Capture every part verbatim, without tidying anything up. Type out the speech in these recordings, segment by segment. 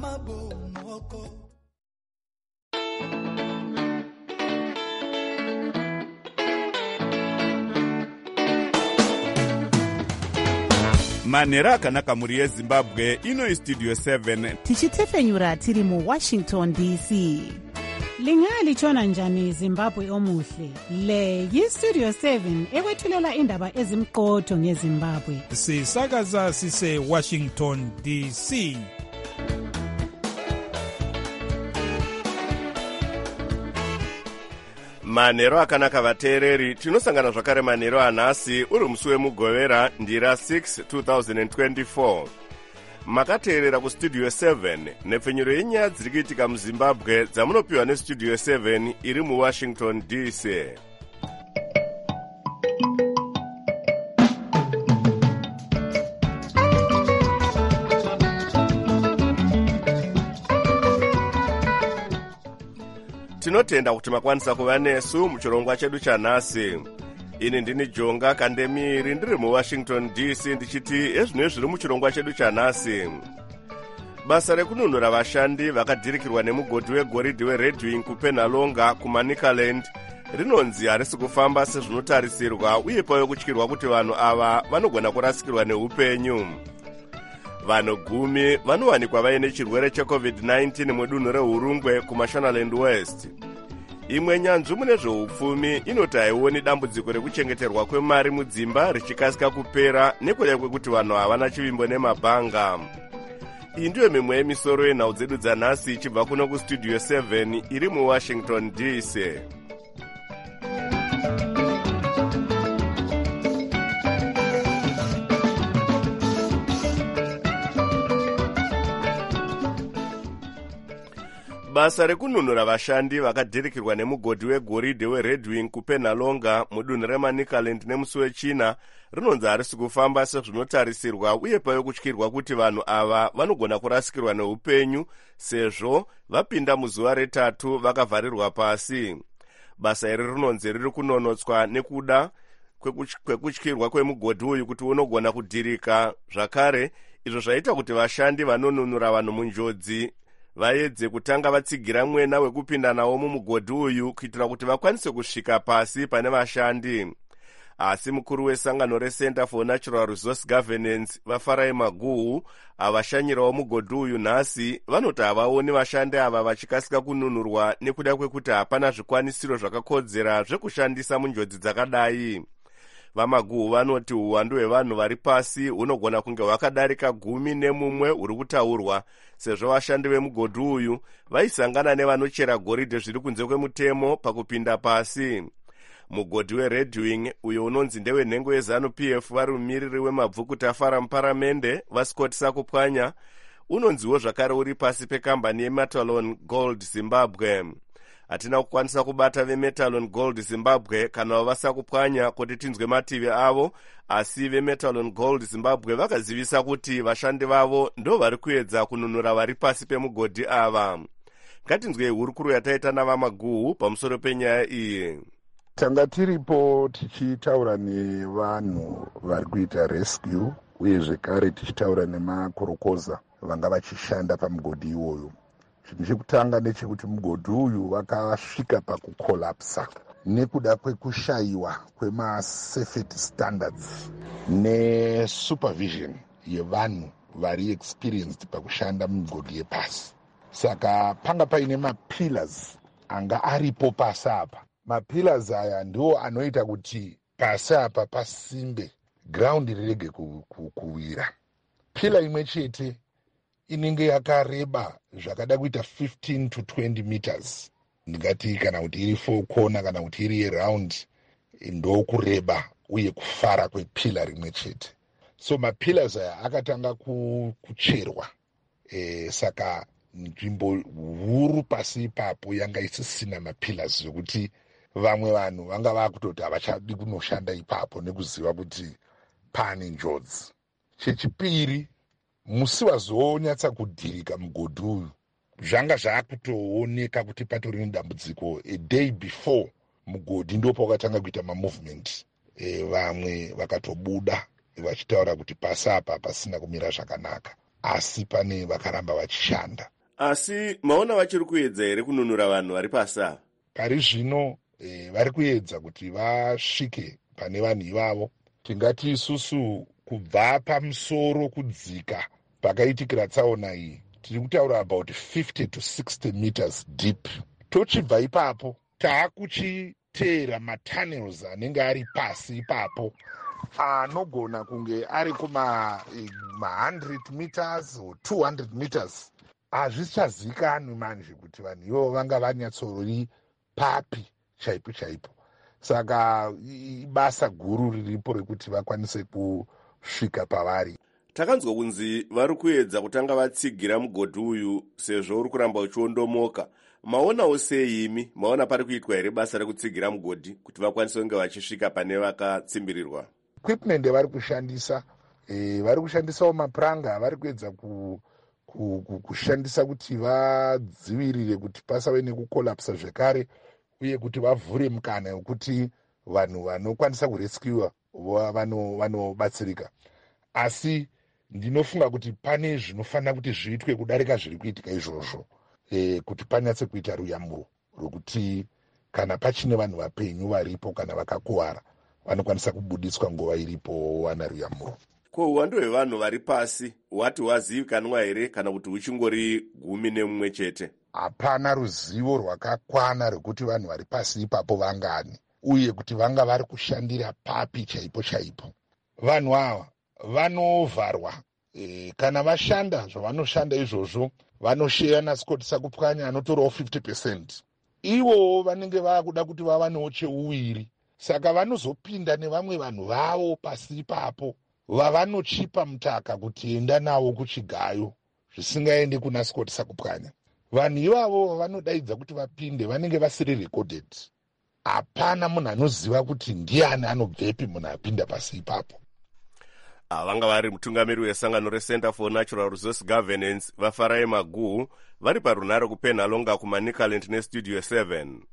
manhero akanaka muri yezimbabwe. Ino istudio seven tichitefenyura tiri mu Washington D C. Lingalitshona njani Zimbabwe omuhle? Le yistudio seven ekwethulela indaba ezimqotho ngeZimbabwe. Sisakaza sise Washington D C. manhero akanaka vateereri. Tinosangana zvakare manhero anhasi uri musi wemugovera ndira six twenty twenty-four. Makateerera kustudio seven nepfenyuro yenyaya dziri kuitika muZimbabwe dzamunopiwa nestudio seven iri muWashington D C. Tinotenda kuti makwanisa kuva nesu muchirongwa chedu chanhasi. Ini ndini Jonga Kandemiri ndiri muWashington D C ndichiti ezvino zviri muchirongwa chedu chanhasi. Basa rekununura vashandi vakadhirikirwa nemugodhi wegoridhe weRedwing kuPenalonga kuManicaland rinonzi harisi kufamba sezvinotarisirwa uye pave kutyirwa kuti vanhu ava vanogona kurasikirwa neupenyu. Vanhu gumi vanowanikwa vaine chirwere checovid nineteen mudunhu reHurungwe kuMashonaland West. Imwe nyanzvi mune zveupfumi inoti haioni dambudziko rekuchengeterwa kwemari mudzimba richikasika kupera nekuda kwekuti vanhu havana chivimbo nemabhanga. Iyi ndiyo mimwe yemisoro yenhau dzedu dzanhasi ichibva kuno kustudio seven iri muWashington D C. Basa rekununura vashandi vakadhirikirwa nemugodhi wegoridhe weRedwing kuPenalonga mudunhu reManicaland nemusi wechina rinonzi harisi kufamba sezvinotarisirwa uye pave kutyirwa kuti vanhu ava vanogona kurasikirwa neupenyu sezvo vapinda muzuva retatu vakavharirwa pasi. Basa iri rinonzi riri kunonotswa nekuda kwekutyirwa kwemugodhi uyu kuti unogona kudhirika zvakare, izvo zvaita kuti vashandi vanonunura vanhu munjodzi vaedze kutanga vatsigira mwena wekupinda nawo mumugodhi uyu kuitira kuti vakwanise kusvika pasi pane vashandi. Asi mukuru wesangano reCenter for Natural Resource Governance vaFarai Maguhu avashanyirawo mugodhi uyu nhasi vanoti havaoni vashandi ava vachikasika kununurwa nekuda kwekuti hapana zvikwanisiro zvakakodzera zvekushandisa munjodzi dzakadai. VaMaguhu vanoti uwandu hwevanhu vari pasi hunogona kunge hwakadarika gumi nemumwe huri kutaurwa sezvo vashandi vemugodhi uyu vaisangana nevanochera goridhe zviri kunze kwemutemo pakupinda pasi. Mugodhi weRedwing uyo unonzi ndewenhengo yeZanu-P F vari mumiriri wemabvukuta fara muparamende vaScott Sakupwanya unonziwo zvakare uri pasi pekambani yeMetalon Gold Zimbabwe. Hatina kukwanisa kubata veMetalon Gold Zimbabwe kana vavasakupwanya kuti tinzwe mativi avo, asi veMetalon Gold Zimbabwe vakazivisa kuti vashandi vavo ndo vari kuedza kununura vari pasi pemugodhi ava. Ngatinzwe hurukuru yataita navaMaguhu pamusoro penyaya iyi. Tanga tiripo tichitaura nevanhu vari kuita rescue uye zvekare tichitaura nemakorokoza vanga vachishanda pamugodhi iwoyo. Chinhu chekutanga ndechekuti mugodhi uyu vakasvika pakukolapsa nekuda kwekushayiwa kwemasafety standards nesupervision yevanhu vari experienced pakushanda mumigodhi yepasi. Saka panga paine mapillars anga aripo pasi apa. Mapillars aya ndiwo anoita kuti pasi apa pasimbe, ground rirege kuwira. Pillar imwe chete inenge yakareba zvakada kuita fifteen to twenty meters. Ndingati kana kuti iri four corner kana kuti iri round ndo kureba uye kufara kwepillar rimwe chete. So mapillars aya akatanga kucherwa. E, saka nzvimbo huru pasi ipapo yanga isisina mapillars zvokuti vamwe vanhu vanga vakutoti havachadi kunoshanda ipapo nekuziva kuti pane njodzi. Chechipiri, musi wazonyatsa kudhirika mugodhi uyu zvanga zvakutooneka kuti patori nedambudziko a day before mugodhi ndopa wakatanga kuita mamovement. E, vamwe vakatobuda vachitaura kuti pasi apa pasina kumira zvakanaka. asi pane vakaramba vachishanda. Asi maona vachiri kuedza here kununura vanhu vari pasi ava? Pari zvino e, vari kuedza kuti vasvike pane vanhu ivavo. Tingati isusu kubva pamusoro kudzika pakaitikira tsaona iyi tiri kutaura about fifty to sixty meters deep. Tochibva ipapo taakuchiteera matunnels anenge ari pasi ipapo anogona kunge ari kuma one hundred meters or two hundred meters. Hazvichazikanwi manje kuti vanhu ivo vanga vanyatsori papi chaipo chaipo. Saka ibasa guru riripo rekuti vakwanise kusvika pavari. Takanzwa kunzi vari kuedza kutanga vatsigira mugodhi uyu sezvo uri kuramba uchiondomoka. Maonawo sei imi? Maona pari kuitwa here basa rekutsigira mugodhi kuti vakwanise kunge vachisvika pane vakatsimbirirwa? Equipment vari kushandisa e, vari kushandisawo mapuranga. Vari kuedza ku, ku, ku, kushandisa kuti vadzivirire kuti pasave nekukolapsa zvekare, uye kuti vavhure mukana wekuti vanhu vanokwanisa kurescuwa vanobatsirika. Asi ndinofunga kuti pane zvinofanira kuti zviitwe kudarika zviri kuitika izvozvo, e, kuti panyatse kuita ruyamuro rwekuti kana pachine vanhu vapenyu varipo kana vakakuwara vanokwanisa kubudiswa nguva iripo wana ruyamuro. Ko uwando hwevanhu vari pasi hwati hwazivikanwa here kana kuti huchingori gumi nemumwe chete? Hapana ruzivo rwakakwana rwekuti vanhu vari pasi ipapo vangani, uye kuti vanga vari kushandira papi chaipo chaipo. Vanhu ava vanovharwa e, kana vashanda zvavanoshanda izvozvo vanosheya naScott Sakupwanya anotorawo fifty percent. Ivo vanenge vakuda kuti vavanewo cheuwiri, saka vanozopinda nevamwe vanhu vavo pasi ipapo vavanochipa mutaka kuti enda nawo kuchigayo zvisingaende kuna Scott Sakupwanya. Vanhu ivavo vanodaidza kuti vapinde vanenge vasiri recorded. Hapana munhu anoziva kuti ndiani anobvepi munhu apinda pasi ipapo. Vanga vari mutungamiri wesangano reCenter for Natural Resource Governance vaFarai Maguhu vari parunhare kupenhalonga kuManicaland neStudio seven.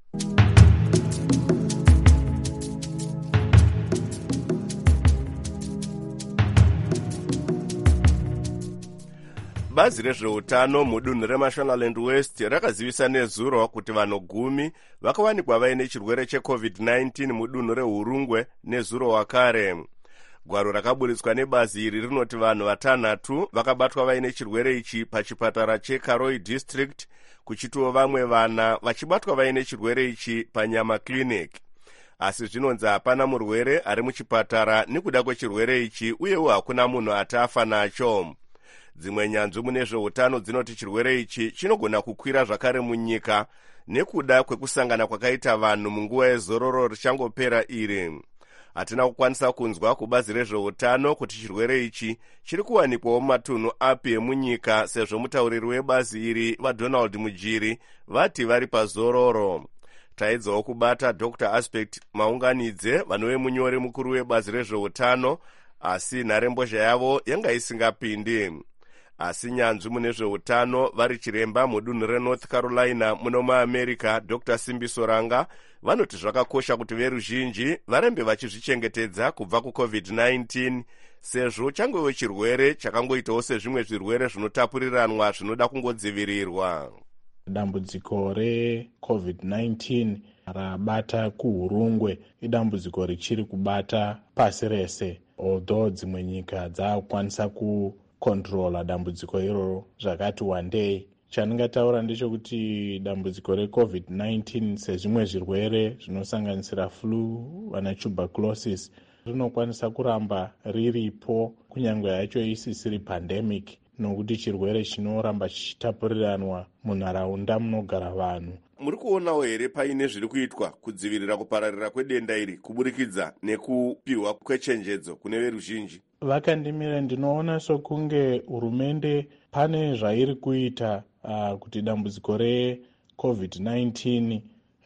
Bazi rezveutano mudunhu reMashonaland West rakazivisa nezuro kuti vanhu gumi vakawanikwa vaine chirwere checovid nineteen mudunhu reHurungwe nezuro wakare. Gwaro rakaburitswa nebazi iri rinoti vanhu vatanhatu vakabatwa vaine chirwere ichi pachipatara cheKaroi District, kuchitiwo vamwe vana vachibatwa vaine chirwere ichi paNyama Clinic. Asi zvinonzi hapana murwere ari muchipatara nekuda kwechirwere ichi, uyewo hakuna munhu atafa nacho. Dzimwe nyanzvi mune zveutano dzinoti chirwere ichi chinogona kukwira zvakare munyika nekuda kwekusangana kwakaita vanhu munguva yezororo richangopera iri. Hatina kukwanisa kunzwa kubazi rezveutano kuti chirwere ichi chiri kuwanikwawo mumatunhu api emunyika, sezvo mutauriri webazi iri vaDonald Mujiri vati vari pazororo. Taedzawo kubata Doctor Aspect Maunganidze, vanove munyori mukuru webazi rezveutano, asi nharembozha yavo yanga isingapindi. Asi nyanzvi mune zveutano vari chiremba mudunhu reNorth Carolina muno muAmerica, Doctor Simbi Soranga, vanoti zvakakosha kuti veruzhinji varembe vachizvichengetedza kubva kucovid nineteen, sezvo changowe chirwere chakangoitawo sezvimwe zvirwere zvinotapuriranwa zvinoda kungodzivirirwa. Dambudziko recovid nineteen rabata kuHurungwe idambudziko richiri kubata pasi rese, although dzimwe nyika dzakukwanisa kukontrola dambudziko iroro zvakati wandei. Chandingataura ndechekuti dambudziko recovid nineteen sezvimwe zvirwere zvinosanganisira flu vana tuberculosis rinokwanisa kuramba riripo kunyange yacho isisiri pandemic, nokuti chirwere chinoramba chichitapuriranwa munharaunda munogara vanhu. Muri kuonawo here paine zviri kuitwa kudzivirira kupararira kwedenda iri kuburikidza nekupiwa kwechenjedzo kune veruzhinji? Vakandimira ndinoona sokunge hurumende pane zvairi kuita uh, kuti dambudziko recovid nineteen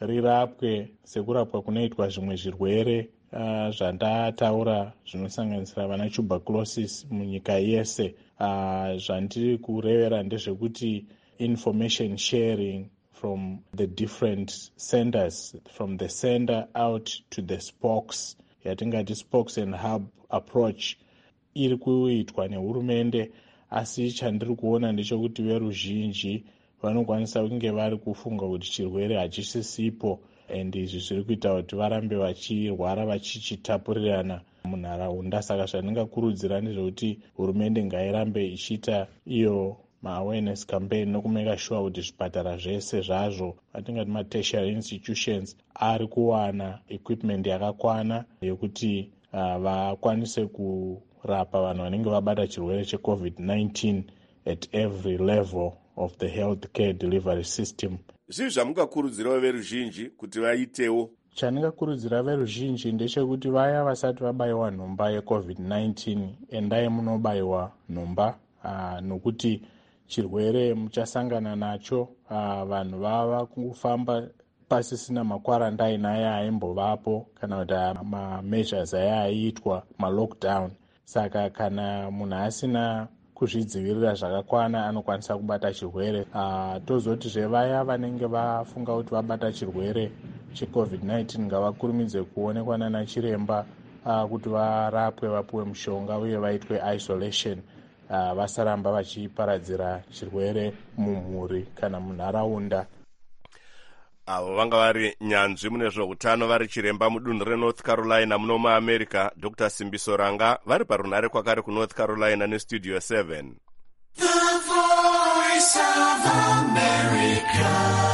rirapwe sekurapwa kunoitwa zvimwe zvirwere uh, zvandataura zvinosanganisira vana tuberculosis munyika yese. Uh, zvandiri kurevera ndezvekuti information sharing from the different centers, from the center out to the spokes, yatingati spokes and hub approach, iri kuitwa nehurumende, asi chandiri kuona ndechekuti veruzhinji vanokwanisa kunge vari kufunga kuti chirwere hachisisipo, and izvi zviri kuita kuti varambe vachirwara vachichitapurirana munharaunda. Saka zvandingakurudzira ndezvekuti hurumende ngairambe ichiita iyo ma-awareness campaign nokumeka sure kuti zvipatara zvese zvazvo atingati ma-tertiary institutions ari kuwana equipment yakakwana yekuti uh, vakwanise kurapa vanhu vanenge vabata chirwere checovid nineteen at every level of the healthcare delivery system. Zvii zvamungakurudzirawo veruzhinji kuti vaitewo? Chandingakurudzira veruzhinji ndechekuti vaya vasati vabayiwa nhomba yecovid nineteen endai munobayiwa nhomba uh, nokuti chirwere muchasangana nacho. Uh, vanhu vava kufamba pasisina makwarandaini aya aimbovapo kana kuti ma-measures aya aiitwa ma-lockdown. Saka kana munhu asina kuzvidzivirira zvakakwana anokwanisa kubata chirwere. Uh, tozotizve vaya vanenge vafunga kuti vabata chirwere checovid nineteen ngavakurumidze kuonekwa nana chiremba uh, kuti varapwe, vapuwe mushonga uye vaitwe isolation. Uh, vasaramba vachiparadzira chirwere mumhuri kana munharaunda. Avo vanga vari nyanzvi mune zveutano vari chiremba mudunhu reNorth Carolina muno muAmerica, Doctor Simbiso Ranga, vari parunare kwakare kuNorth Carolina neStudio seven. The Voice of America,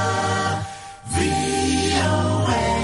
V O A.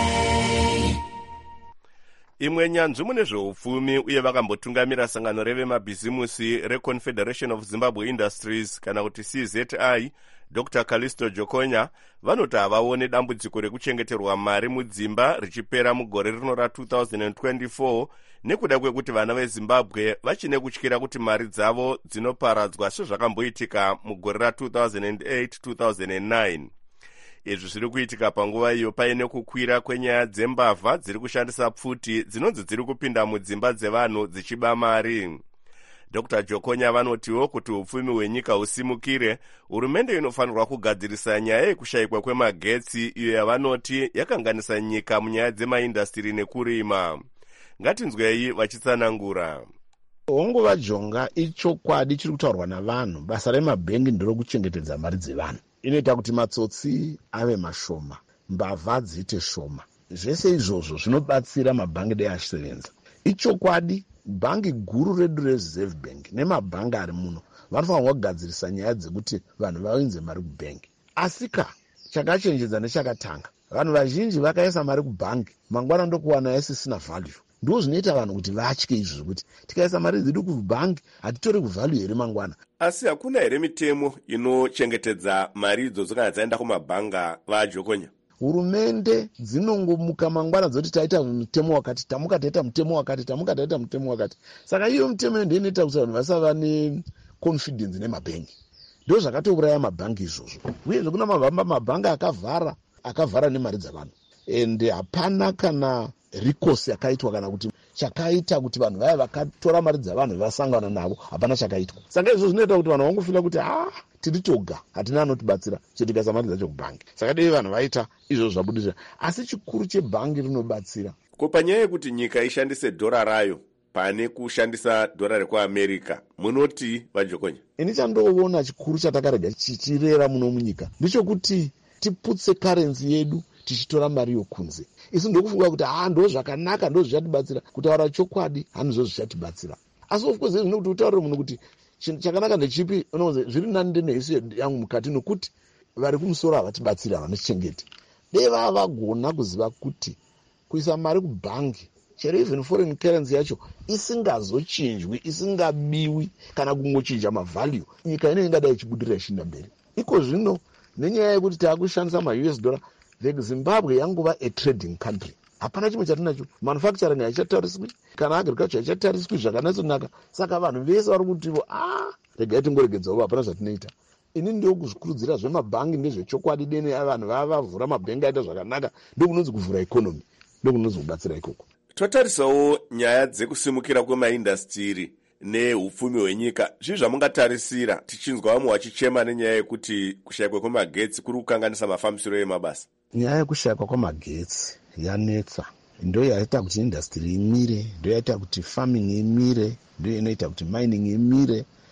Imwe nyanzvi mune zveupfumi uye vakambotungamira sangano revemabhizimusi reConfederation of Zimbabwe Industries kana kuti C Z I, Doctor Callisto Jokonya, vanoti havaone dambudziko rekuchengeterwa mari mudzimba richipera mugore rino ra two thousand twenty-four nekuda kwekuti vana veZimbabwe vachine kutyira kuti mari dzavo dzinoparadzwa sezvakamboitika mugore ra two thousand eight two thousand nine. Izvi zviri kuitika panguva iyo paine kukwira kwenyaya dzembavha dziri kushandisa pfuti dzinonzi dziri kupinda mudzimba dzevanhu dzichiba mari. Doctor Jokonya vanotiwo kuti upfumi hwenyika husimukire, hurumende inofanirwa kugadzirisa nyaya yekushayikwa kwemagetsi iyo yavanoti yakanganisa nyika munyaya dzemaindastiri nekurima. Ngatinzwei vachitsanangura. Honguva jonga ichokwadi chiri kutaurwa navanhu, basa remabhengi ndiro kuchengetedza mari dzevanhu. Inoita kuti matsotsi ave mashoma, mbavha dziite shoma. Zvese izvozvo zvinobatsira mabhangi dai achisevenza. Ichokwadi bhangi guru redu reReserve Bank nemabhangi ari muno vanofanirwa kugadzirisa nyaya dzekuti vanhu vaunze mari kubhengi. Asika chakachenjedza nechakatanga, vanhu vazhinji vakaisa mari kubhangi, mangwana ndokuwana isisina value. Ndo zvinoita vanhu kuti vatye izvi zvekuti tikaisa mari dzedu kubhangi hatitori kuvalue here mangwana. Asi hakuna here mitemo inochengetedza mari idzodzo kana dzaenda kumabhanga vaJokonya? Hurumende dzinongomuka mangwana dzoti taita mutemo wakati, tamuka taita mutemo wakati, tamuka taita mutemo wakati. Saka iyo mutemo ndiyo inoita kuti vanhu vasava neconfidence nemabhengi. Ndo zvakatouraya mabhangi izvozvo. Uyezve kuna mabhangi akavhara, akavhara nemari dzavanhu. Ende hapana kana recourse yakaitwa kana kuti chakaita kuti vanhu vaya vakatora mari dzavanhu vasangana navo, hapana chakaitwa. Saka izvo zvinoita kuti vanhu vangofila kuti ah tiri toga, hatina anotibatsira chotikaisa mari dzacho kubhangi. Saka dei vanhu vaita izvo zvabudisa. Asi chikuru chebhangi rinobatsira. Ko panyaya yekuti nyika ishandise dhora rayo pane kushandisa dhora rekuAmerica, munoti vaJokonya? Ini chandoona chikuru chatakarega chichirera muno munyika ndichokuti tiputse currency yedu tichitora mari yokunze. Isi ndokufunga kuti ah ndo zvakanaka, ndo zvichatibatsira. Kutaura chokwadi hanizvo zvichatibatsira. Asi of course zvino kuti utaure munhu kuti chakanaka ndechipi, unoze zviri nani ndenesi yangu mukati nokuti vari kumusoro havatibatsira vanochengeta. Dei vava vagona kuziva kuti kuisa mari kubhangi, chero even foreign currency yacho isingazochinjwi, isingabiwi kana kungochinja mavalue, nyika ino ingadai ichibudirira ichinda mberi. Iko zvino nenyaya yekuti taakushandisa ma-U S dollar, the Zimbabwe yanguva a trading country. Hapana chimwe chatinacho. Manufacturing haichatariswi, kana agriculture haichatariswi zvakanyatsonaka. Saka vanhu vese vari kuti ah regai tingoregedzawo, hapana zvatinoita. Ini ndio kuzvikurudzira zvemabhangi ndezvechokwadi deni vanhu vava vavhura mabhengi aita zvakanaka, ndio kunonzi kuvhura economy, ndio kunonzi kubatsira ikoko. Totarisawo nyaya dzekusimukira kwemaindastiri neupfumi hwenyika. Zvii zvamungatarisira tichinzwa vamwe vachichema nenyaya yekuti kushayikwa kwemagetsi kuri kukanganisa mafambisiro emabasa? Nyaya yekushayikwa kwemagetsi yanetsa, ndio yaita kuti industry imire, ndio yaita kuti farming imire, ndio inoita kuti mining imire.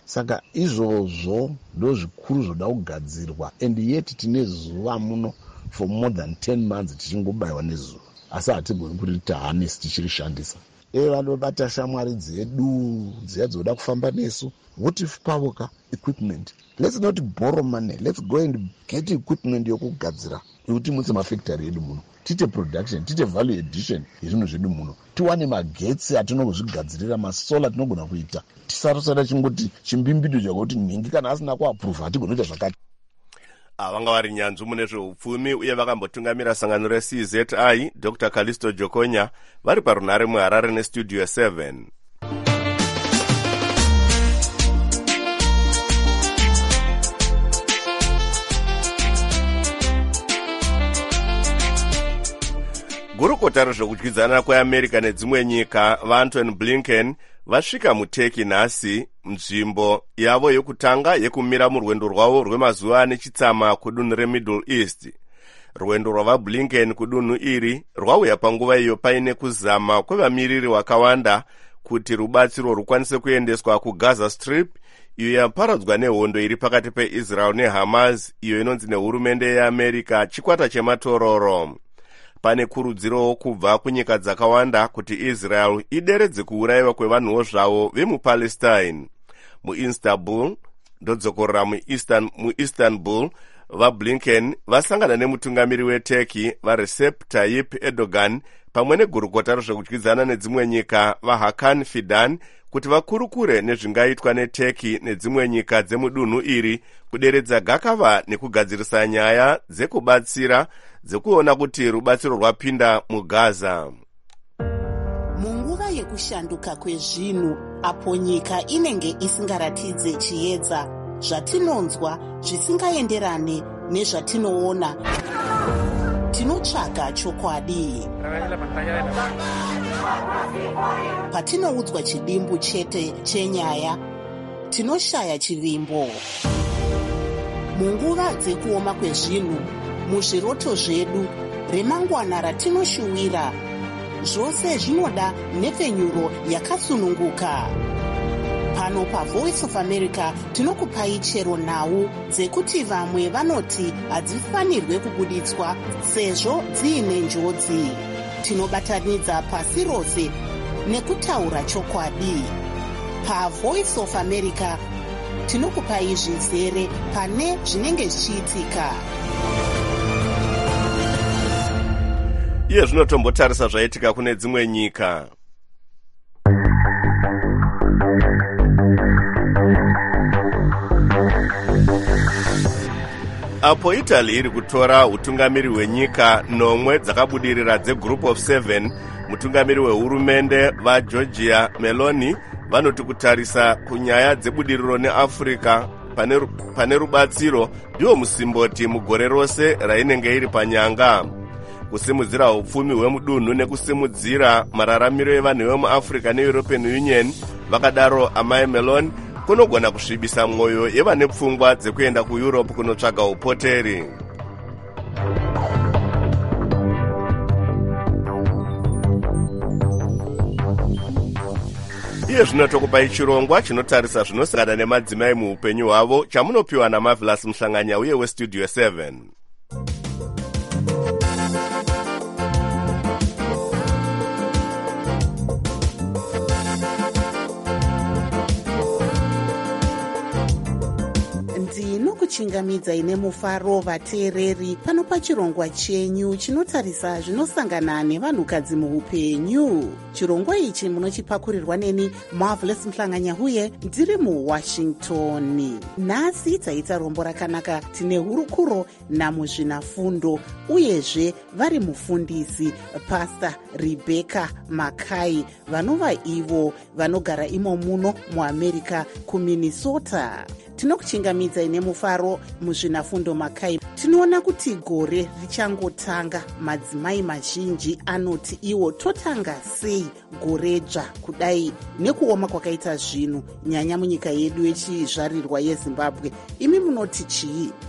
saka izvozvo ndo zvikuru zvoda kugadzirwa, and yet tine zuva muno for more than ten months tichingobayiwa nezuva, asi hatigoni kuti tahanesi tichirishandisa. E vanobata shamwari dzedu dziya dzoda kufamba nesu, what if pavoka equipment? Let's not borrow money, let's go and get equipment yokugadzira kuti mutse mafactory edu muno, tite production, tite value addition yezvinhu zvedu muno, tiwane magetsi atinozvigadzirira, masola tinogona kuita, tisarosara chingoti chimbimbido chakuti nhingi kana asina kuaprova hatigoni kuita zvakati. Vanga vari nyanzvi mune zveupfumi uye vakambotungamira sangano re-C Z I Doctor Callisto Jokonya vari parunhare muHarare nestudio seven. Gurukota rezvekudyidzana kweAmerica nedzimwe nyika vaAntony Blinken vasvika muTurkey nhasi, nzvimbo yavo yekutanga yekumira murwendo rwavo rwemazuva ane chitsama kudunhu reMiddle East. Rwendo rwavaBlinken kudunhu iri rwauya panguva iyo paine kuzama kwevamiriri vakawanda kuti rubatsiro rukwanise kuendeswa kuGaza Strip, iyo yaparadzwa nehondo iri pakati peIsrael neHamas, iyo inonzi nehurumende yeAmerica chikwata chematororo. Pane kurudziro kubva kunyika dzakawanda kuti Israel ideredze kuurayiwa kwevanhuwo zvavo vemuPalestine. MuIstanbul, ndodzokorera muIstanbul, vaBlinken vasangana nemutungamiri weTurkey vaRecep Tayyip Erdogan pamwe negurukota rezvekudyidzana nedzimwe nyika vaHakan Fidan kuti vakurukure nezvingaitwa neTurkey nedzimwe nyika dzemudunhu iri kuderedza gakava nekugadzirisa nyaya dzekubatsira dzekuona kuti rubatsiro rwapinda muGaza. Munguva yekushanduka kwezvinhu, apo nyika inenge isingaratidze chiedza, zvatinonzwa zvisingaenderane nezvatinoona, tinotsvaga chokwadi. Patinoudzwa chidimbu chete chenyaya, tinoshaya chivimbo. Munguva dzekuoma kwezvinhu, muzviroto zvedu, remangwana ratinoshuwira, zvose zvinoda nhepfenyuro yakasununguka. Pano paVoice of America tinokupai chero nhau dzekuti vamwe vanoti hadzifanirwe kubuditswa sezvo dziine njodzi. Tinobatanidza pasi rose nekutaura chokwadi. PaVoice of America tinokupai zvizere pane zvinenge zvichiitika. Iye zvinotombotarisa zvaitika kune dzimwe nyika. Apo Italy iri kutora utungamiri hwenyika nomwe dzakabudirira dzeGroup of Seven, mutungamiri wehurumende vaGeorgia Meloni vanoti kutarisa kunyaya dzebudiriro neAfrica pane, pane rubatsiro ndiwo musimboti mugore rose rainenge iri panyanga. Kusimudzira upfumi hwemudunhu nekusimudzira mararamiro evanhu vemuAfrica neEuropean Union, vakadaro amai Meloni kunogona kusvibisa mwoyo yevane pfungwa dzekuenda kuEurope kunotsvaga upoteri. Iye zvinotokupai chirongwa chinotarisa zvinosangana nemadzimai muupenyu hwavo chamunopiwa naMarvelous Mhlanganya uye westudio seven. Ndinokuchingamidza ine mufaro vateereri pano pachirongwa chenyu chinotarisa zvinosangana nevanhukadzi muupenyu. Chirongwa ichi munochipakurirwa neni Marvelous Mhlanganya uye ndiri muWashington. Nhasi taita rombo rakanaka, tine hurukuro namuzvinafundo uyezve vari mufundisi Pastor Rebecca Makai, vanova ivo vanogara imo muno muAmerica kuMinnesota. Tinokuchingamidza ine mufaro muzvinafundo Makai. Tinoona kuti gore richangotanga, madzimai mazhinji anoti iwo totanga sei goredzva kudai nekuoma kwakaita zvinhu, nyanya munyika yedu yechizvarirwa yeZimbabwe. Imi munoti chii?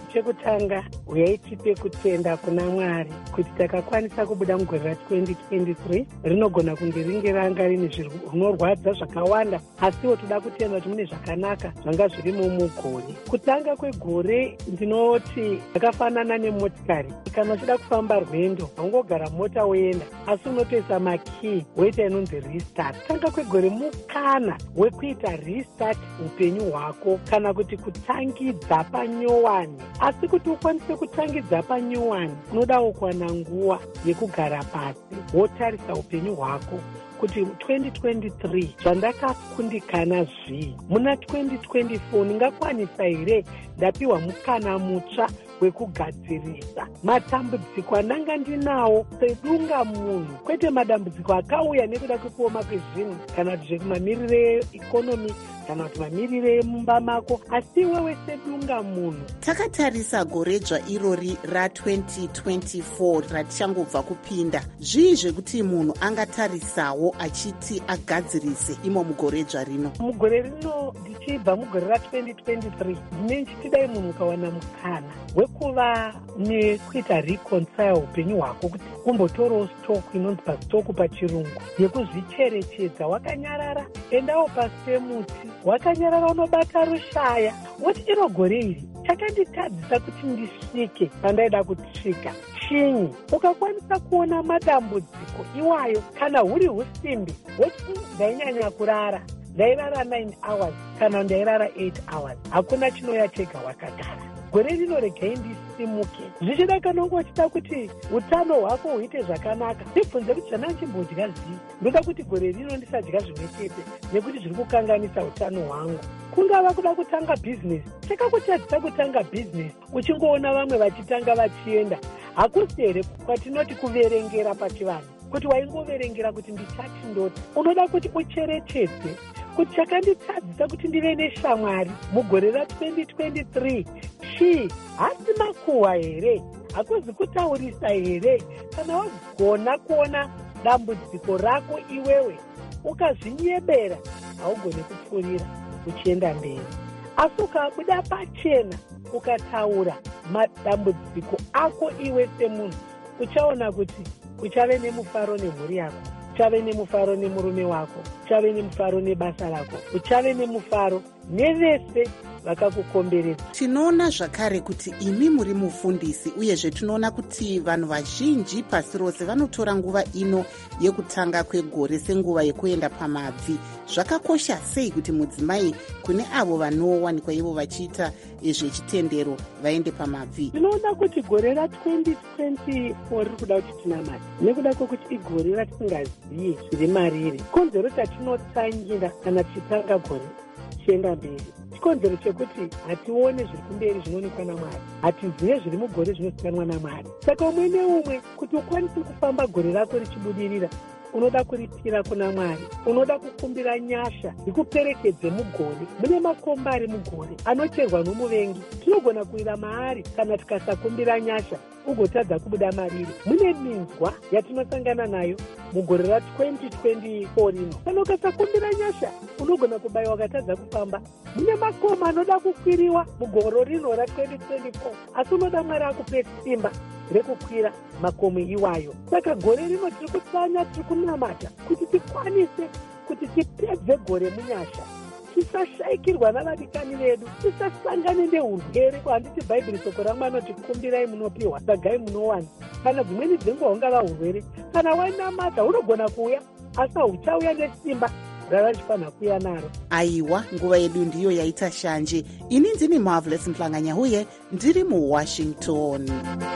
chekutanga uyaiti pekutenda kuna Mwari kuti takakwanisa kubuda mugore ra-twenty twenty-three rinogona kunge ringe ranga rine zvinorwadza zvakawanda, asiwo toda kutenda kuti mune zvakanaka zvanga zvirimo mugore. Kutanga kwegore ndinoti zvakafanana nemotikari. Kana uchida kufamba rwendo haungogara mota woenda, asi unotoisa makii woita inonzi restart. Kutanga kwegore mukana wekuita restart upenyu hwako, kana kuti kutangidza panyowani. Asi kuti ukwanise kutangidza panyowani unodawo kuwana nguva yekugara pasi wotarisa upenyu hwako kuti twenty twenty-three zvandakakundikana zvii, muna twenty twenty-four ndingakwanisa here ndapiwa mukana mutsva wekugadzirisa matambudziko andanga ndinawo sedunga munhu, kwete madambudziko akauya nekuda kwekuoma kwezvinhu kana kuti zvekumamirire eikonomi kana kuti mamirire emumba mako, asi wewe sedunga munhu. Takatarisa goredzva irori ra-twenty twenty-four ratichangobva kupinda, zvii zvekuti munhu angatarisawo achiti agadzirise imo mugoredzva rino? Mugore rino ndichibva mugore ra-twenty twenty-three ndine nchitidai munhu ukawana mukana wekuva nekuita reconcile upenyu hwako, kuti umbotorawo stock inonzi pastoku pachirungu yekuzvicherechedza. Wakanyarara endawo pasi pemuti, wakanyarara unobata rushaya woti iro gore iri chakanditadzisa kuti ndisvike pandaida kusvika chinyi. Ukakwanisa kuona madambudziko iwayo, kana huri husimbi woti ndainyanya kurara, ndairara nine hours kana ndairara eight hours, hakuna chinoya chega wakagara. Gore rino regai ndisimuke, zvichida kana unge uchida kuti utano hwako huite zvakanaka, ndibvunze kuti zvana chimbodya zii. Ndoda kuti gore rino ndisadya zvimwe chete nekuti zviri kukanganisa utano hwangu. Kungava kuda kutanga bhizinesi, chakakutadzisa kutanga bhizinesi uchingoona vamwe vachitanga vachienda. Hakusi here kwatinoti kuverengera pachivanhu, kuti waingoverengera kuti ndichati ndoti. Unoda kuti ucherechedze kuti chakanditadzisa kuti ndive neshamwari mugore ra-twenty twenty-three chii? Hasi makuhwa here? Hakuzi kutaurisa here? Kana wagona kuona dambudziko rako iwewe ukazvinyebera, haugone kupfuurira uchienda mberi. Asi ukabuda pachena ukataura madambudziko ako iwe semunhu, uchaona kuti uchave nemufaro nemhuri yako, uchave nemufaro nemurume wako, uchave nemufaro nebasa rako, uchave nemufaro nevese vakakukomberedza. Tinoona zvakare kuti imi muri mufundisi, uyezve tinoona kuti vanhu vazhinji pasi rose vanotora nguva ino yekutanga kwegore senguva yekuenda pamabvi. Zvakakosha sei kuti mudzimai kune avo vanowanikwa ivo vachiita zvezvechitendero vaende pamabvi? Tinoona kuti gore ra-twenty twenty-four riri kuda kuti tinamata, nekuda kwekuti igore ratingazivi zviri mariri. Konzero chatinotsangira kana tichitanga gore tichienda mberi, chikonzero chekuti hatione zviri kumberi zvinoonekwa naMwari, hatizive zviri mugore zvinozikanwa naMwari. Saka umwe neumwe kuti ukwanise kufamba gore rako richibudirira, unoda kuripira kuna Mwari, unoda kukumbira nyasha ikuperekedze mugore. Mune makomba ari mugore anocherwa nomuvengi, tinogona kuwira maari kana tikasakumbira nyasha ugotadza kubuda mariri. Mune minzwa yatinosangana nayo mugore ra-twenty twenty-four rino, kana ukasakumbira nyasha unogona kubayiwa ukatadza kufamba. Mune makoma anoda kukwiriwa mugore rino ra-twenty twenty-four, asi unoda Mwari akupe simba rekukwira makomo iwayo. Saka gore rino tiri kutsanya, tiri kunamata kuti tikwanise kuti tipedze gore munyasha, tisashayikirwa navadikani vedu, tisasangane neurwere. Handiti Bhaibheri soko raMwari anoti kumbirai munopiwa, tsagai munowana. Kana dzimweni dzenguva ungava urwere, kana wainamata hunogona kuuya, asi huchauya nesimba rarachifanha kuya naro. Aiwa, nguva yedu ndiyo yaita shanje. Ini ndini Marvelous Mhlanga-Nyahuye, ndiri muWashington.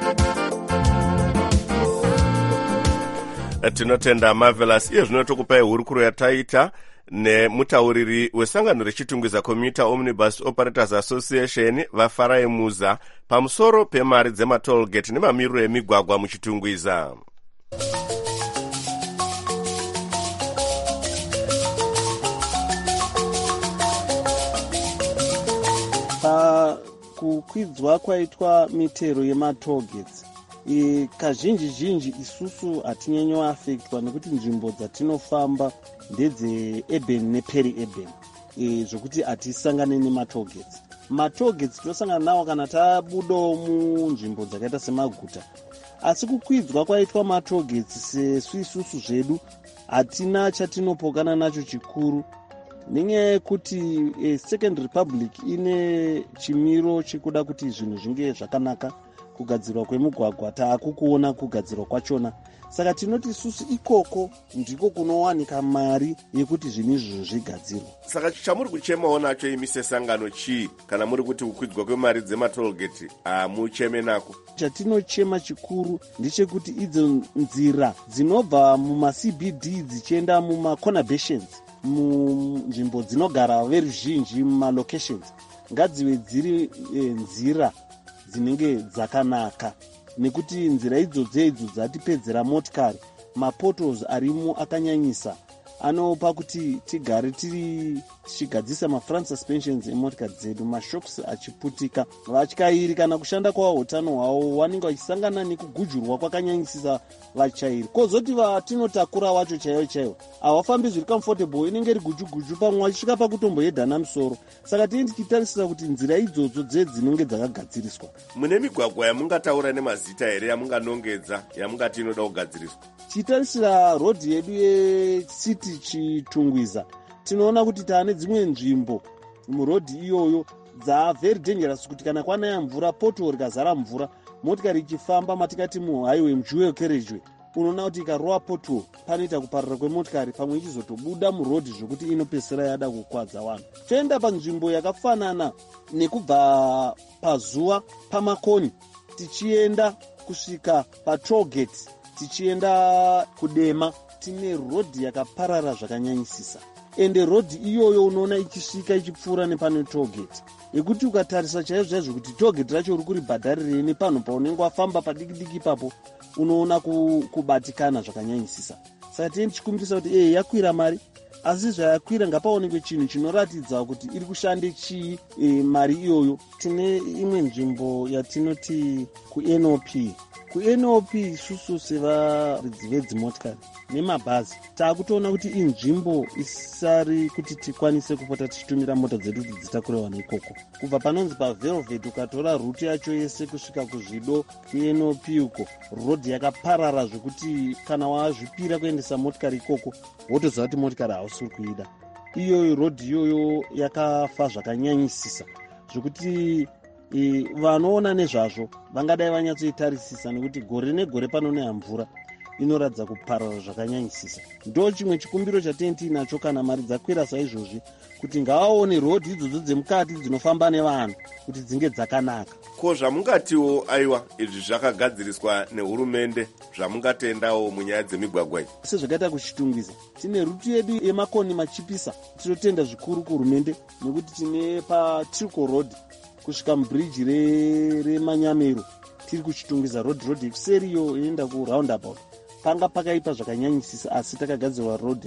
Tinotenda Marvelous. Iye zvino tokupai hurukuro yataita nemutauriri wesangano rechitungwiza Commuter Omnibus Operators Association vaFarai Muza pamusoro pemari dzematollgate nemamiriro emigwagwa muchitungwiza. Pakukwidzwa kwaitwa mitero yematollgates, e, kazhinji zhinji isusu hatinyanyo afektwa nekuti nzvimbo dzatinofamba ndedze urban neperi urban, e, zvokuti hatisangane nematollgates. matogets tinosangana nawo kana tabudawo munzvimbo dzakaita semaguta. Asi kukwidzwa kwaitwa matogets sesu isusu zvedu hatina chatinopokana nacho chikuru, nenyaya yekuti e, Second Republic ine chimiro chekuda kuti zvinhu zvinge zvakanaka. Kugadzirwa kwemugwagwa taakukuona kugadzirwa kwachona, saka tinoti isusu ikoko ndiko kunowanika mari yekuti zvinhu izvozvo zvigadzirwa. Saka chamuri kuchemawo nacho imi sesangano chii kana muri kuti kukwidzwa kwemari dzematolgeti hamucheme nako? Chatinochema chikuru ndechekuti idzo nzira dzinobva muma-C B D dzichienda muma-conurbations, munzvimbo dzinogara veruzhinji mumalocations, ngadzive dziri e, nzira dzinenge dzakanaka, nekuti nzira idzodzo idzo dzatipedzera motikari. Maportals arimo akanyanyisa anopa kuti tigare tiri tichigadzisa mafront suspensions emotikari dzedu, mashocks achiputika. Vatyairi kana kushanda kwavo utano hwavo vanenge vachisangana nekugujurwa kwakanyanyisisa vachairi. Kozoti vatinotakura wacho chaivo chaivo havafambi zviri comfortable, inenge rigujuguju pamwe vachisvika pakutomboyedhana musoro. Saka tiende tichitarisira kuti nzira idzodzo dzinenge dzakagadziriswa. Mune migwagwa yamungataura nemazita here yamunganongedza yamungati inoda kugadziriswa? Chitarisira rodhi yedu yecity Chitungwiza, tinoona kuti taane dzimwe nzvimbo murodhi iyoyo dza very dangerous, kuti kana kwanaya mvura, poto rikazara mvura, motikari ichifamba matikati muhighway mujuwel carriageway, unoona kuti ikarova poto panoita kuparara kwemotikari, pamwe ichizotobuda murodhi zvokuti inopesera yada kukwadza vanhu. Toenda panzvimbo yakafanana nekubva pazuva pamakoni tichienda kusvika paTollgate tichienda kudema, tine rodhi yakaparara zvakanyanyisisa. Ende rodhi iyoyo unoona ichisvika ichipfuura nepane Tollgate, yekuti ukatarisa chaizvo chaizvo kuti Tollgate racho uri kuribhadharirei nepano paunenge wafamba padiki-diki ipapo, unoona kubatikana zvakanyanyisisa. Saka tiye tichikumbirisa kuti eh yakwira mari, asi zvayakwira ngapaonekwe chinhu chinoratidza kuti iri kushande chii e, mari iyoyo. Tine imwe nzvimbo yatinoti ku-N O P. Ku-N O P isusu sevaridzi vedzimotikari nemabhazi taakutoona kuti inzvimbo isari kuti tikwanise kupota tichitumira mota dzedu kuti dzitakure vanhu ikoko. Kubva panonzi pavelvet ukatora ruti yacho yese kusvika kuzvido ku-N O P uko, rodhi yakaparara zvekuti kana wazvipira kuendesa motikari ikoko wotoziva kuti motikari hausiri kuida. Iyoyo rodhi iyoyo yakafa zvakanyanyisisa zvokuti E, vanoona nezvazvo vangadai vanyatsoitarisisa, nekuti gore negore panoneya mvura inoratidza kuparara zvakanyanyisisa. Ndo chimwe chikumbiro chatenge tinacho kana mari dzakwira saizvozvi, kuti ngavaone rodhi idzodzo dzemukati dzinofamba nevanhu kuti dzinge dzakanaka. Ko zvamungatiwo aiwa izvi zvakagadziriswa nehurumende zvamungatendawo munyaya dzemigwagwa iyi? Sezvakaita kuchitungwiza tine ruti yedu yemakoni machipisa, tinotenda zvikuru kuhurumende nekuti tine paTilco road kusvika mubridge remanyamero tiri kuchitungwiza road road yekuseriyo inoenda kuroundabout panga pakaipa zvakanyanyisisa, asi takagadzirwa road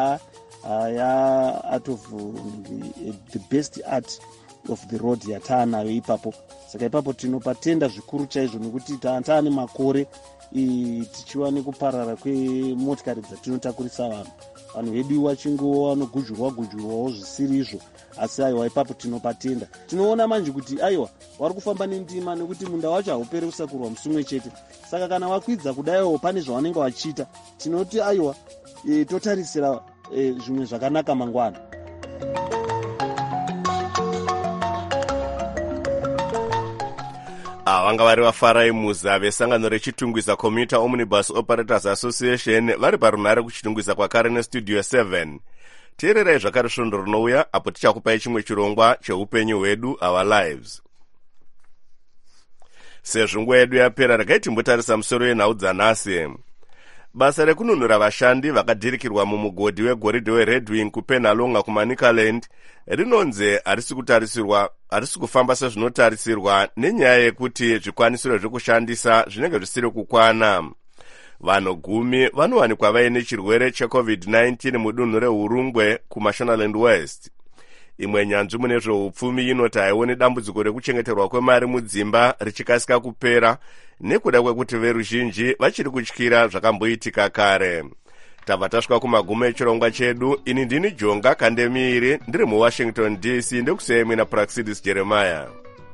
haya out of the, the best art of the road yataanayo ipapo. Saka ipapo tinopatenda zvikuru chaizvo nekuti taane makore tichiwa nekuparara kwemotikari dzatinotakurisa vanhu. Vanhu vedu vachingowa vanogujurwa gujurwawo zvisiri izvo, asi aiwa ipapo tinopatenda. Tinoona manje kuti aiwa vari kufamba nendima nekuti munda wacho hauperi kusakurwa musumwe chete. Saka kana wakwidza kudaiwo pane zvavanenge vachiita, tinoti aiwa e, totarisira e, zvimwe zvakanaka mangwana. Vanga vari vafarai muza vesangano rechitungwiza Commuter Omnibus Operators Association vari parunhare kuchitungwiza kwakare nestudio seven. Teererai zvakare svondo rinouya apo tichakupai chimwe chirongwa cheupenyu hwedu, our lives. Sezvo nguva yedu yapera, regai timbotarisa musoro yenhau dzanhasi. Basa rekununura vashandi vakadhirikirwa mumugodhi wegoridhe weRedwing kuPenalonga kuManicaland rinonzi harisi kutarisirwa harisi kufamba sezvinotarisirwa nenyaya yekuti zvikwanisiro zvekushandisa zvinenge zvisiri kukwana. Vanhu gumi vanowanikwa vaine chirwere checovid nineteen mudunhu reUrungwe kuMashonaland West. Imwe nyanzvi mune zveupfumi inoti haione dambudziko rekuchengeterwa kwemari mudzimba richikasika kupera nekuda kwekuti veruzhinji vachiri kutyira zvakamboitika kare. tabva tasvika kumagumo echirongwa chedu. Ini ndini Jonga Kandemiri ndiri muWashington D C ndekusemi naPraxidis Jeremiah.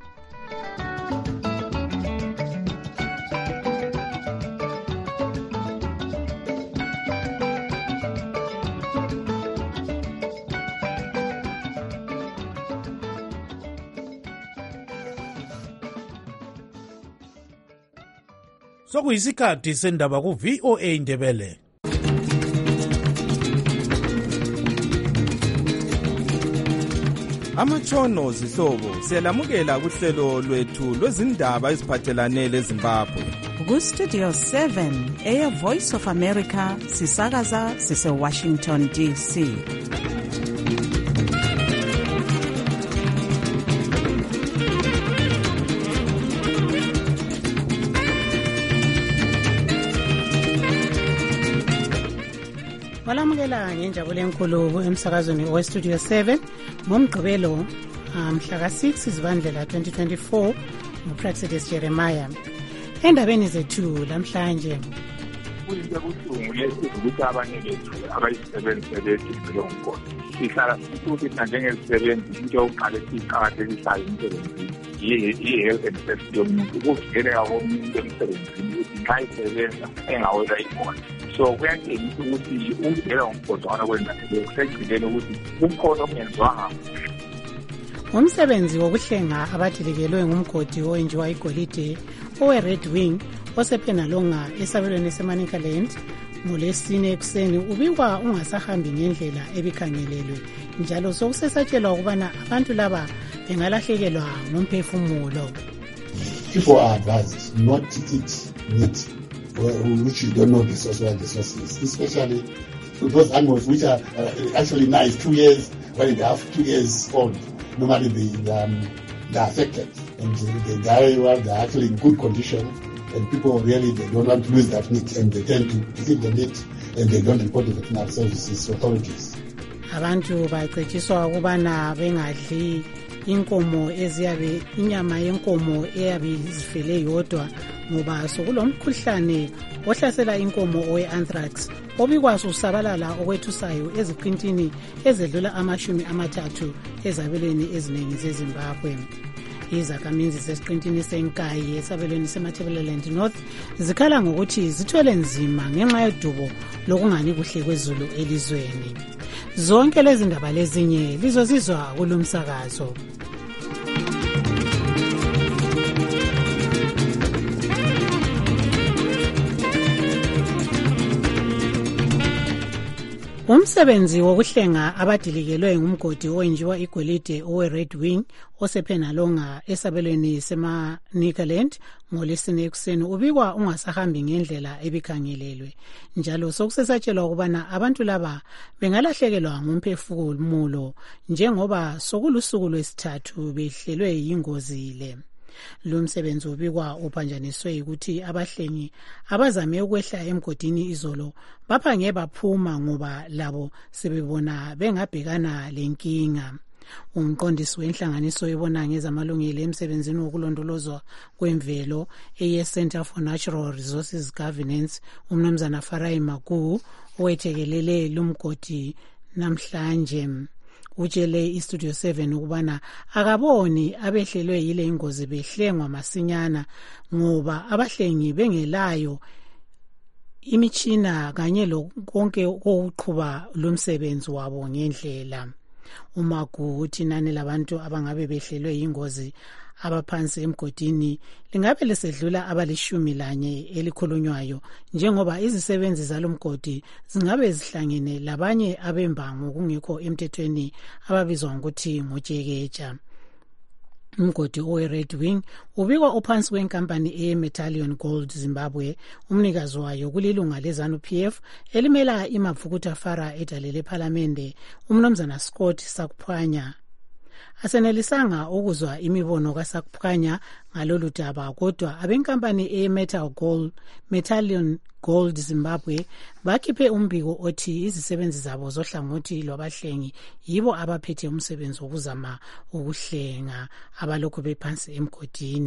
Sokuyisikhathi sendaba ku V O A Ndebele. Amatshono zihlobo siyalamukela kuhlelo lwethu lwezindaba eziphathelane leZimbabwe. Ku Studio seven eya Voice of America sisakaza sise Washington D C. Walamukela ngenjabulo enkulu emsakazweni we Studio seven ngomgqibelo mhla ka six Zibandlela twenty twenty-four nguPraxidis Jeremiah. Endabeni zethu lamhlanje kuyinto ebuhlungu lesi ukuthi abanye bethu abayisebenzi bedilwe ngokho sihlala futhi njengezisebenzi into yokuqala esiqhakathekisayo emsebenzini i-health and safety yomuntu ukuvikeleka komuntu emsebenzini ukuthi nxa isebenza engawela imona. So kuyatshengisa ukuthi ukuvela ngomgodwana kwenzakeleyo kusegcileni ukuthi kukhona okungenziwanga. Umsebenzi wokuhlenga abadilikelwe ngumgodi owenziwa igolide owe-Red Wing osephenalonga esabelweni seManicaland ngolesine ekuseni ubikwa ungasahambi ngendlela ebikhangelelwe, njalo sokusesatshelwa ukubana abantu laba bengalahlekelwa ngumphefumulo. People are advised not to eat meat which you don't know the source where the source is, especially those animals which are uh, actually nice, two years, one and a half, two years old. Normally they, um, they're affected and they die while they're actually in good condition, and people really they don't want to lose that meat and they tend to eat the meat and they don't report to veterinary services authorities. Abantu bacetshiswa ukubana bengadli inkomo eziyabe inyama yenkomo eyabe izifele yodwa ngoba sokulomkhuhlane ohlasela inkomo owe-anthrax obikwazi usabalala okwethusayo eziqintini ezedlula amashumi amathathu ezabelweni eziningi zeZimbabwe. Izakhamizi zesiqintini senkayi esabelweni seMatabeleland North zikhala ngokuthi zithwele nzima ngenxa yedubo lokungani kuhle kwezulu elizweni. Zonke lezi ndaba lezinye lizozizwa kulomsakazo. Umsebenzi wokuhlenga abadilikelwe ngumgodi owenziwa igolide owe-Red Wing osephenalonga esabelweni seManicaland ngolesine ekuseni ubikwa ungasahambi ngendlela ebikhangelelwe, njalo sokusesatshelwa ukubana abantu laba bengalahlekelwa ngumphefumulo njengoba sokulusuku lwesithathu behlelwe yingozi le. Lo msebenzi ubikwa uphanjaniswe ukuthi abahlengi abazame ukwehla emgodini izolo baphange baphuma ngoba labo sebebona bengabhekana lenkinga. Umqondisi wenhlanganiso ebona ngezamalungelo emsebenzini wokulondolozwa kwemvelo eye-Center for Natural Resources Governance uMnumzana Farai Magu owethekelele lumgodi namhlanje utshele iStudio seven ukubana akaboni abehlelwe yile ingozi behlengwa masinyana ngoba abahlengi bengelayo imitshina kanye lonke okuqhuba lumsebenzi wabo ngendlela. Umagu uthi inani labantu abangabe behlelwe yingozi abaphansi emgodini lingabe lisedlula abalishumi lanye elikhulunywayo njengoba izisebenzi zalomgodi zingabe zihlangene labanye abembango kungekho emthethweni ababizwa ngokuthi ngojekeja. Umgodi owe-Red Wing ubikwa uphansi kwenkampani eMetallion Gold Zimbabwe, umnikazi wayo kulilunga leZANU-P F elimela iMavukuta Fara edalele ePhalamende uMnumzana Scott Sakuphanya. Asenelisanga ukuzwa imibono kaSakuphanya ngalolu daba, kodwa abenkampani eMetal Gold Metallion Gold Zimbabwe bakhiphe umbiko othi izisebenzi zabo zohlangothi lwabahlengi yibo abaphethe umsebenzi wokuzama ukuhlenga abalokhu bephansi emgodini.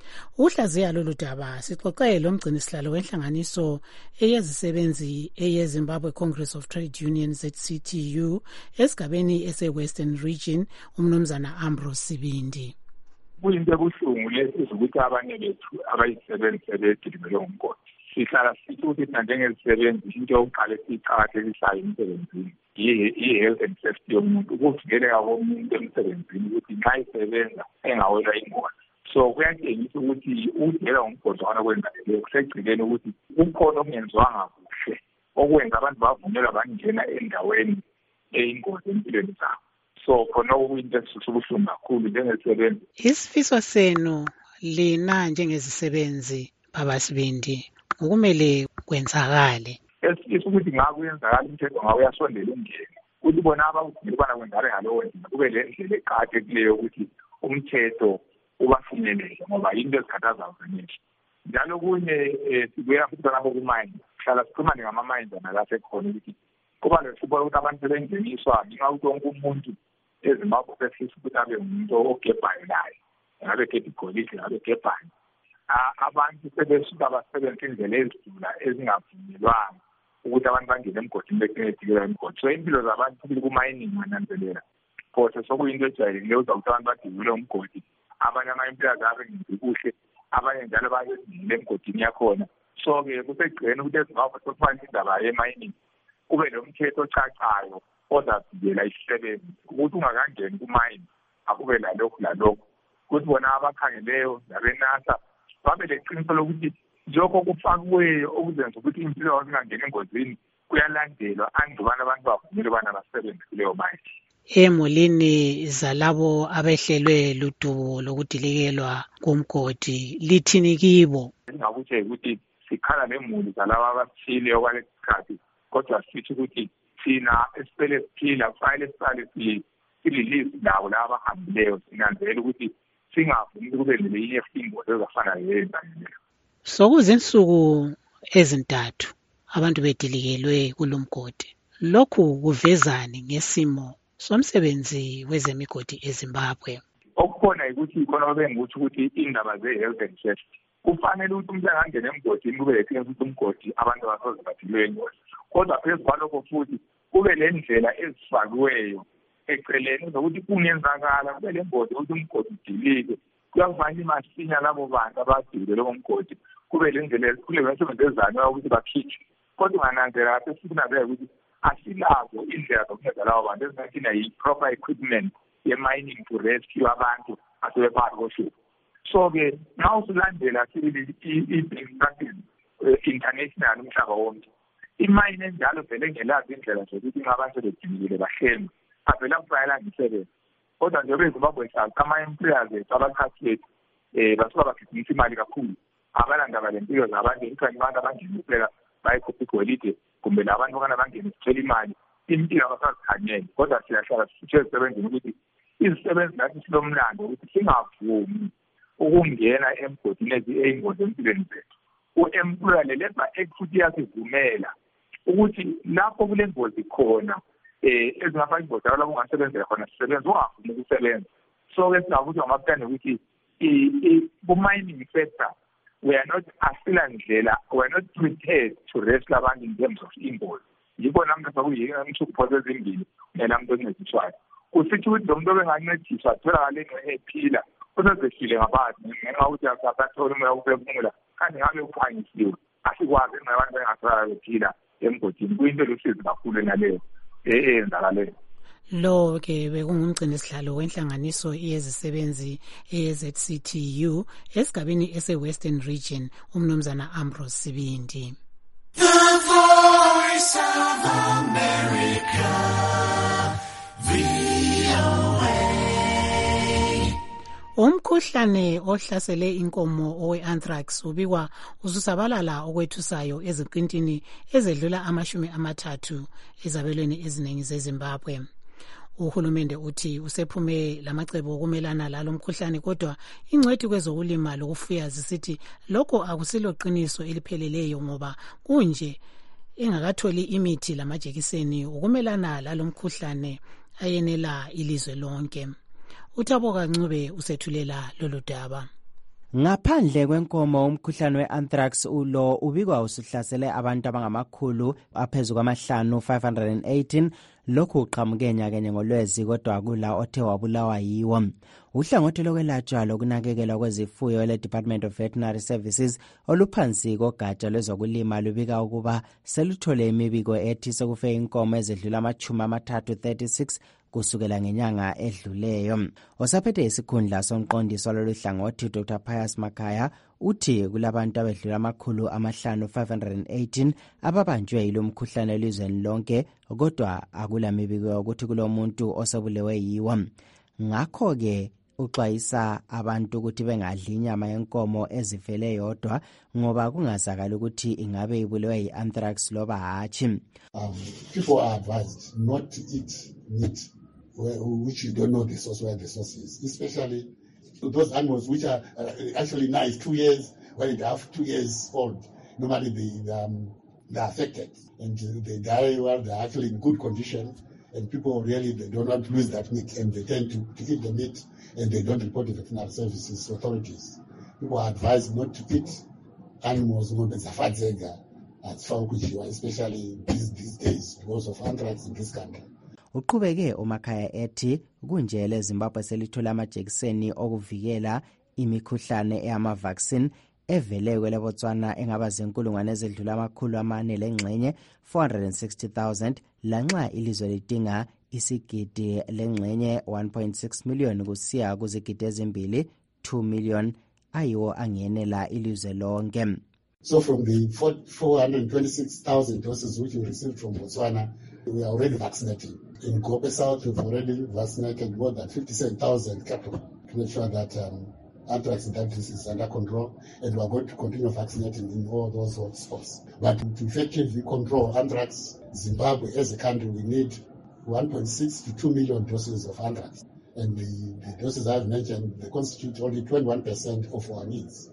Uhlaziya lolu daba sixoxe lo mgcini sihlalo wenhlanganiso eyezisebenzi eyeZimbabwe Congress of Trade Unions Z C T U esigabeni ese-Western Region umnumzana Ambrose Sibindi. Kuyinto ebuhlungu lesi ukuthi abanye bethu abayisebenzi sebedilibele ngomgodi. Sihlala sithi ukuthi njengezisebenzi into yokuqala esiyiqakathekisayo emsebenzini i-health and safety yomuntu, ukuvikeleka komuntu emsebenzini ukuthi nxa isebenza engawelwa ingozi. So kuyatshengisa ukuthi ukudela ngomgodwana kwenzakeleyo kusegcikeni ukuthi kukhona okungenziwanga kuhle okwenza abantu bavunyelwa bangena endaweni eyingozi empilweni zabo. So khona okuyinto esisubuhlungu kakhulu njengezisebenzi. Isifiso senu lina njengezisebenzi Baba Sibindi ukumele kwenzakale. Esifisa ukuthi ngabe kuyenzakala umthetho ngabe uyasondela ungene. Ukuthi bona abawudinga ubana kwenzakale ngalowo ndlela kube le ndlela eqakathekileyo ukuthi umthetho ubafinyelele ngoba into ezikhathazayo zenisho. Njalo kunye sibuya futhi lapho kumayini. Hlala sikhulumane ngama-mines nalapho ekhona ukuthi kuba lesipho ukuthi abantu sebengeniswa ngenxa yokuthi wonke umuntu eZimbabwe sefisa ukuthi abe umuntu ogebhayo naye. Ngabe gebha igolide, ngabe gebhayo. Abantu sebesuka basebenzisa indlela ezidlula ezingavunyelwanga ukuthi abantu bangene emgodini bekunedikela emgodi. So impilo zabantu kuli kumayini mananzelela. Kodwa sokuyinto ejwayelekileyo ukuthi abantu badibule umgodi. Abanye ama-employers zabo ngenzi kuhle, abanye njalo bayezingile emgodini yakhona. So-ke kusegcikeni ukuthi eZimbabwe sokufanele indaba yemayini kube nomthetho ocacayo ozavikela isisebenzi ukuthi ungakangeni kumayini akube lalokhu lalokhu. Ukuthi bona abakhangeleyo nabenasa babe leqiniso lokuthi lokho kufakiweyo okuzenza ukuthi impilo yabo ingangeni engozini kuyalandelwa andubana abantu bavunyelwe bana basebenze kuleyo mayini. Emulini zalabo abehlelwe ludubo lokudilikelwa komgodi lithini kibo? Ngakuthe ukuthi sikhala nemuli zalabo abathile okwalesikhathi kodwa sithi ukuthi thina esipele siphila kufanele siqale sililisi lawo laba abahambileyo sinanzela ukuthi singavumi kube lelinye ingozi ezafana leyo. Sokuzinsuku ezintathu abantu bedilikelwe kulomgodi. Lokhu kuvezani ngesimo somsebenzi wezemigodi eZimbabwe? Okukhona ukuthi khona bengukuthi ukuthi indaba ze-health and safety kufanele ukuthi umuntu angangena emgodini kube leqiniso ukuthi umgodi abantu abasoze badilwe ingozi. Kodwa phezu kwalokho futhi kube le ndlela ezifakiweyo eceleni zokuthi kungenzakala kube le ngozi ukuthi umgodi udilike kuyakufanele masinya labo bantu abadilile lo mgodi kube le ndlela kule misebenzi ezanywa ukuthi bakhithe. Kodwa ungananzela lapho sikunazela ukuthi asilazo indlela zokunceda labo bantu ezingathina yi-proper equipment ye-mining to rescue abantu asebephakathi kohlupho. So-ke nxa usulandela sibili i-best practice international umhlaba wonke imayini enjalo vele ngelazi indlela zokuthi ngabantu bedilile bahlelwe avela kufanele angisebenze. Kodwa njengoba eZimbabwe hlala ama-employers ethu abaphathi bethu um basuka bagijimisa imali kakhulu abalandaba lempilo zabantu ukuthi abantu abangene ukuphela bayikhupha igolide kumbe labantu okana bangene sithela imali impilo abasazikhanyele. Kodwa siyahlala sithe ezisebenzini ukuthi izisebenzi nathi silomlando ukuthi singavumi ukungena emgodini eyingozi empilweni zethu. U-employer le-Labour Act futhi iyasivumela ukuthi lapho kule ngozi khona eh ezingafaka ingozi lapho kungasebenzela khona sisebenza ungafuni ukusebenza. So-ke singakuthi ngamaplani ukuthi ku-mining sector we are not asila ndlela, we are not prepared to rescue abantu in terms of ingozi. Yikho namhla sakuyimthupho ezimbili nelamntu oncediswayo. Kusithi ukuthi lo muntu obengancediswa atholakale ephila usezehlile ngaphakathi ngenxa yokuthi akasathola umoya wokuphefumula kanti ngabe uphangisiwe asikwazi ngenxa yabantu bengatholakala bephila emgodini. Kuyinto elusizi kakhulu naleyo eyenzakaleyo. Lo-ke bekungumgcini sihlalo wenhlanganiso yezisebenzi ye-Z C T U esigabeni ese-Western Region umnumzana Ambrose Sibindi. The Voice of America, V O A. Umkhuhlane ohlasele inkomo owe-anthrax ubikwa ususabalala okwethusayo eziqintini ezedlula amashumi amathathu ezabelweni eziningi zeZimbabwe. Uhulumende uthi usephume lamacebo okumelana lalo mkhuhlane kodwa ingcwethi kwezokulima lokufuya zisithi lokho akusilo qiniso elipheleleyo ngoba kunje engakatholi imithi lamajekiseni ukumelana lalo mkhuhlane ayenela ilizwe lonke. Uthaboka Ncube usethulela lolu daba. Ngaphandle kwenkomo umkhuhlane we-anthrax ulo ubikwa usuhlasele abantu abangamakhulu aphezu kwamahlanu five hundred eighteen lokhu uqhamuke nyakenye ngolwezi kodwa kula othe wabulawa yiwo. Uhlangothi lokwelatshwa lokunakekelwa kwezifuyo le-Department of Veterinary Services oluphansi kogatsha lwezokulima lubika ukuba seluthole imibiko ethi sekufe inkomo ezedlula amachumi amathathu thirty-six kusukela ngenyanga edluleyo. Osaphethe isikhundla somqondisi lolu hlangothi Doctor Pius Makhaya uthi kulabantu abedlula amakhulu amahlanu five hundred eighteen ababanjwe yilo mkhuhlane elizweni lonke kodwa akula mibiko yokuthi kulomuntu osebulewe yiwo. Ngakho ke uxwayisa abantu ukuthi bengadli inyama yenkomo ezifele yodwa ngoba kungazakala ukuthi ingabe ibulewe yi-anthrax loba hatshi. Um, people are advised not to eat meat which you don't know the source, where the source is, especially those animals which are uh, actually nice, two years, when they have two years old, normally they, um, they're affected and they die while they're actually in good condition, and people really, they don't want to lose that meat and they tend to, to eat the meat and they don't report to veterinary services authorities. People are advised not to eat animals, especially these, these days because of anthrax in this country. Uqhubeke uMakhaya ethi kunjele eZimbabwe selithola amajekiseni okuvikela imikhuhlane eyama-vaccine evele kweleBotswana engaba zinkulungwane ezedlula amakhulu amane lengxenye four hundred sixty thousand lanxa ilizwe lidinga isigidi lengxenye one point six million kusiya kuzigidi ezimbili two million ayiwo angenela ilizwe lonke. So from the four hundred twenty-six thousand doses which we received from Botswana, we are already vaccinating. In Gope South, we've already vaccinated more than fifty-seven thousand cattle to make sure that um, anthrax in that disease is under control, and we are going to continue vaccinating in all those hotspots. But to effectively control anthrax, Zimbabwe as a country, we need one point six to two million doses of anthrax. And the, the doses I've mentioned, they constitute only twenty-one percent of our needs.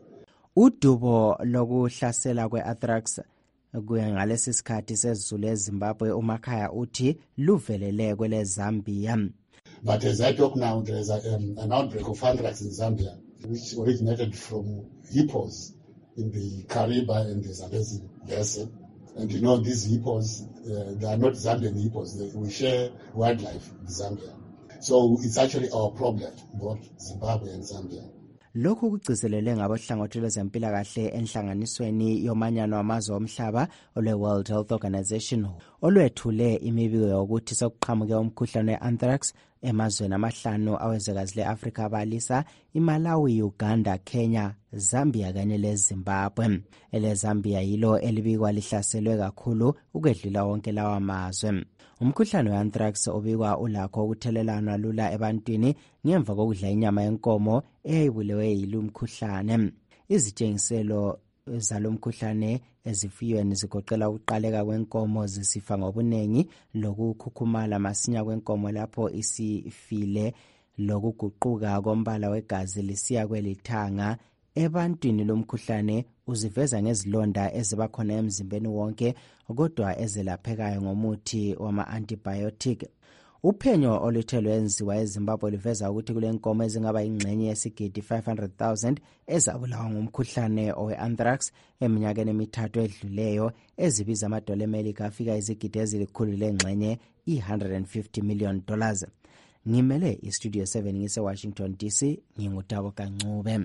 Udubo lokuhlasela kwe-anthrax kuya ngalesi sikhathi sezulu eZimbabwe uMakhaya uthi luvelele kwele Zambia. But as I talk now, there is a, um, an outbreak of anthrax in Zambia, which originated from hippos in the Kariba and the Zambezi Basin. And you know, these hippos, uh, they are not Zambian hippos. They, we share wildlife with Zambia. So it's actually our problem, both Zimbabwe and Zambia. Lokhu kugcizelele ngabohlangothi lwezempilakahle enhlanganisweni yomanyano wamazwe omhlaba olwe-World Health Organization olwethule imibiko yokuthi sokuqhamuke umkhuhlane we-anthrax emazweni amahlanu awezwekazi le-Afrika abalisa iMalawi, Uganda, Kenya, Zambia kanye leZimbabwe. EleZambia yilo elibikwa lihlaselwe kakhulu ukwedlula wonke lawa mazwe. Umkhuhlane we-anthrax ubikwa ulakho ukuthelelana lula ebantwini ngemva kokudla inyama yenkomo eyayibulewe yilo mkhuhlane. Izitshengiselo zalomkhuhlane ezifiyweni zigoqela ukuqaleka kwenkomo zisifa ngobunengi, lokukhukhumala masinya kwenkomo lapho isifile, lokuguquka kombala wegazi lisiya kwelithanga. Ebantwini lomkhuhlane uziveza ngezilonda ezibakhona emzimbeni wonke kodwa ezelaphekayo ngomuthi wama-antibiotic. Uphenyo oluthe lwenziwa eZimbabwe luveza ukuthi kule nkomo ezingaba ingxenye yesigidi five hundred thousand ezabulawa ngumkhuhlane owe-anthrax eminyakeni emithathu edluleyo ezibiza amadola eMelika afika izigidi ezilikhulu lengxenye one hundred fifty million dollars. Ngimele iStudio seven ngise-Washington D C, ngingutabo Kancube.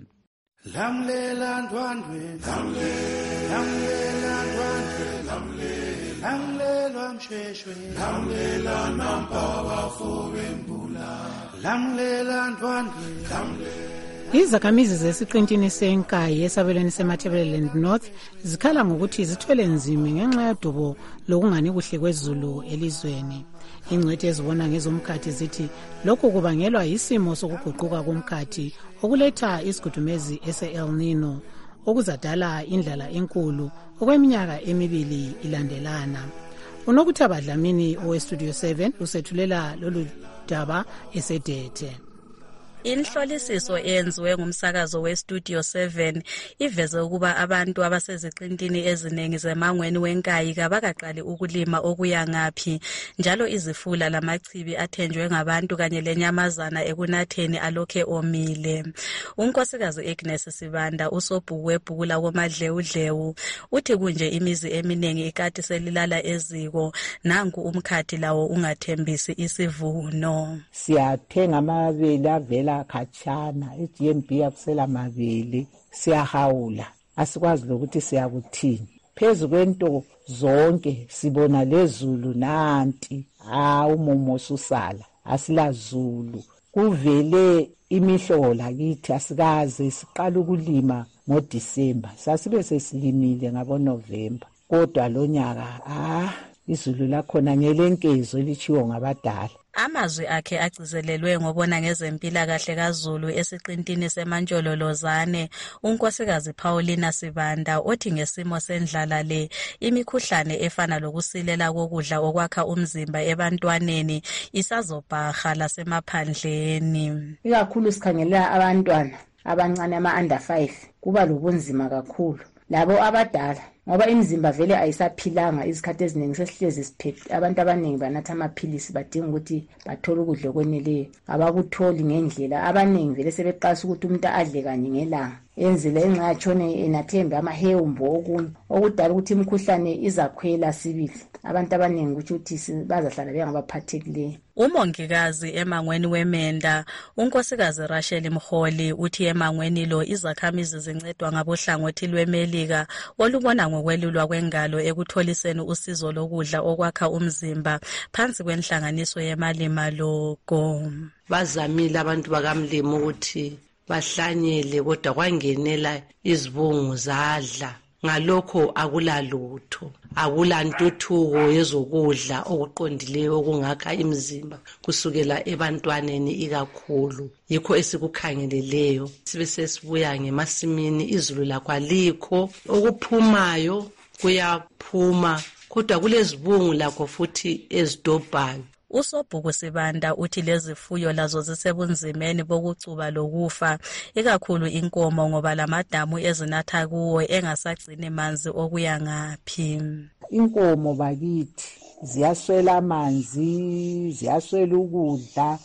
Lamlela ndwandwe, lamlela ndwandwe, lamlela msheshwe, lamlela nampaba fowembula, lamlela ndwandwe, Izakhamizi zesiqintini senkayi esabelweni seMatabeleland North zikhala ngokuthi zithwele nzima ngenxa yodubo lokungani kuhle kwezulu elizweni. Ingcwethi ezibona ngezomkhathi zithi lokhu kubangelwa yisimo sokuguquka komkhathi okuletha isigudumezi ese-El Nino okuzadala indlala enkulu okweminyaka emibili ilandelana. Unokuthaba Dlamini oweStudio seven usethulela lolu daba esedethe. Inhlolisiso eyenziwe ngumsakazo weStudio seven iveze ukuba abantu abaseziqintini eziningi zemangweni wenkayi kabakaqali ukulima okuya ngaphi, njalo izifula lamachibi athenjwe ngabantu kanye lenyamazana ekunatheni alokhe omile. Unkosikazi Agnes Sibanda, usobhuku webhuku lakomadlewudlewu, uthi kunje imizi eminingi ikati selilala eziko, nanku umkhathi lawo ungathembisi isivuno. Siyathenga amabele avela khatshana, i-G M B yakusela mabele, siyahawula, asikwazi lokuthi siyakuthini. Phezu kwento zonke sibona lezulu nanti, ah umumo susala, asilazulu. Kuvele imihlola kithi asikaze siqala ukulima ngoDisemba, sasibe sesilimile ngabo November. Kodwa lo nyaka ah izulu lakhona ngelenkezo elitshiwo ngabadala. Amazwi akhe agcizelelwe ngobona ngezempilakahle kaZulu esiqintini seMantsholo-Lozane, unkosikazi Paulina Sibanda othi ngesimo sendlala le imikhuhlane efana lokusilela kokudla okwakha umzimba ebantwaneni isazobhaha lasemaphandleni. Ikakhulu sikhangelela abantwana abancane ama-under five kuba lobunzima kakhulu. Labo abadala ngoba imizimba vele ayisaphilanga izikhathi eziningi sesihlezi siphethe. Abantu abaningi banatha amaphilisi badinga ukuthi bathole ukudla okweneleyo, abakutholi ngendlela. Abaningi vele sebeqasa ukuthi umuntu adle kanye ngelanga, enzele engcatshone enathembe amahewumbo okunye okudala ukuthi imikhuhlane izakhwela sibili. Abantu abaningi ukuthi bazahlala bengabaphathekileyo. Umongikazi emangweni weMenda, unkosikazi Rachel Mholi, uthi emangweni lo izakhamizi zincedwa ngabohlangothi lweMelika olubona ngokwelulwa kwengalo ekutholiseni usizo lokudla okwakha umzimba phansi kwenhlanganiso yemalima logo. Bazamile abantu bakamlimo ukuthi bahlanyele kodwa kwangenela izibungu zadla. Ngalokho akulalutho, akulantuthuko yezokudla okuqondileyo okungakha imizimba kusukela ebantwaneni ikakhulu. Yikho esikukhangeleleyo sibe sesibuya ngemasimini izulu lakho alikho, okuphumayo kuyaphuma kodwa kulezibungu lakho futhi ezidobhayo. Usobhuku Sibanda uthi lezifuyo lazo zisebunzimeni bokucuba lokufa, ikakhulu inkomo ngoba lamadamu ezinatha kuwo engasagcini manzi okuya ngaphi. Inkomo bakithi ziyaswela amanzi, ziyaswela ukudla,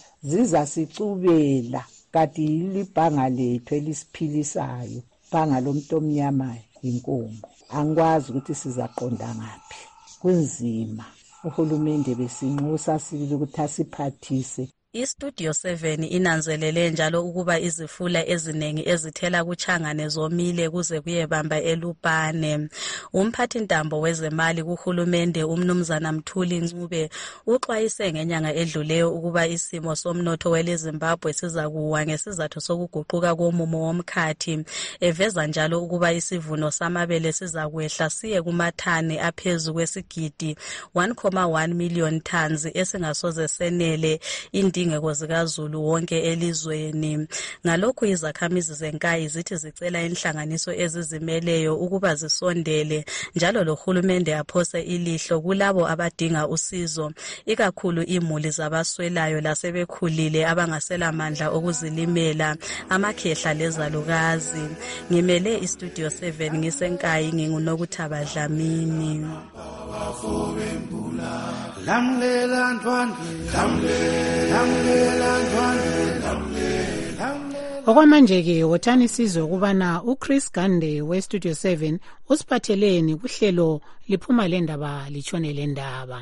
zizasicubela kanti libhanga lethu elisiphilisayo, bhanga lomuntu omnyama inkomo. Angikwazi ukuthi sizaqonda ngaphi, kunzima. Uhulumende besinxusa sibili ukuthi asiphathise. IStudio seven inanzelele njalo ukuba izifula eziningi ezithela kuchangane zomile kuze kuyebamba eLupane. Umphathi ntambo wezemali kuhulumende umnumzana Mthuli Ncube uxwayise ngenyanga edluleyo ukuba isimo somnotho weleZimbabwe sizakuwa ngesizathu sokuguquka komumo womkhathi, eveza njalo ukuba isivuno samabele sizakwehla siye kumathani aphezu kwesigidi one point one million tons esingasoze senele indi ingeko zikaZulu wonke elizweni. Ngalokhu izakhamizi zenkayi zithi zicela inhlanganiso ezizimeleyo ukuba zisondele njalo lohulumende aphose ilihlo kulabo abadinga usizo, ikakhulu imuli zabaswelayo lasebekhulile abangasela mandla okuzilimela, amakhehla lezalukazi. Ngimele iStudio seven ngisenkayi nginguNokuthaba Dlamini. Lamlela ntwandwe, lamlela ntwandwe, lamlela. Okwamanje-ke wothani sizwe ukubana uChris Gande weStudio seven usiphatheleni kuhlelo liphuma le ndaba litshone le ndaba.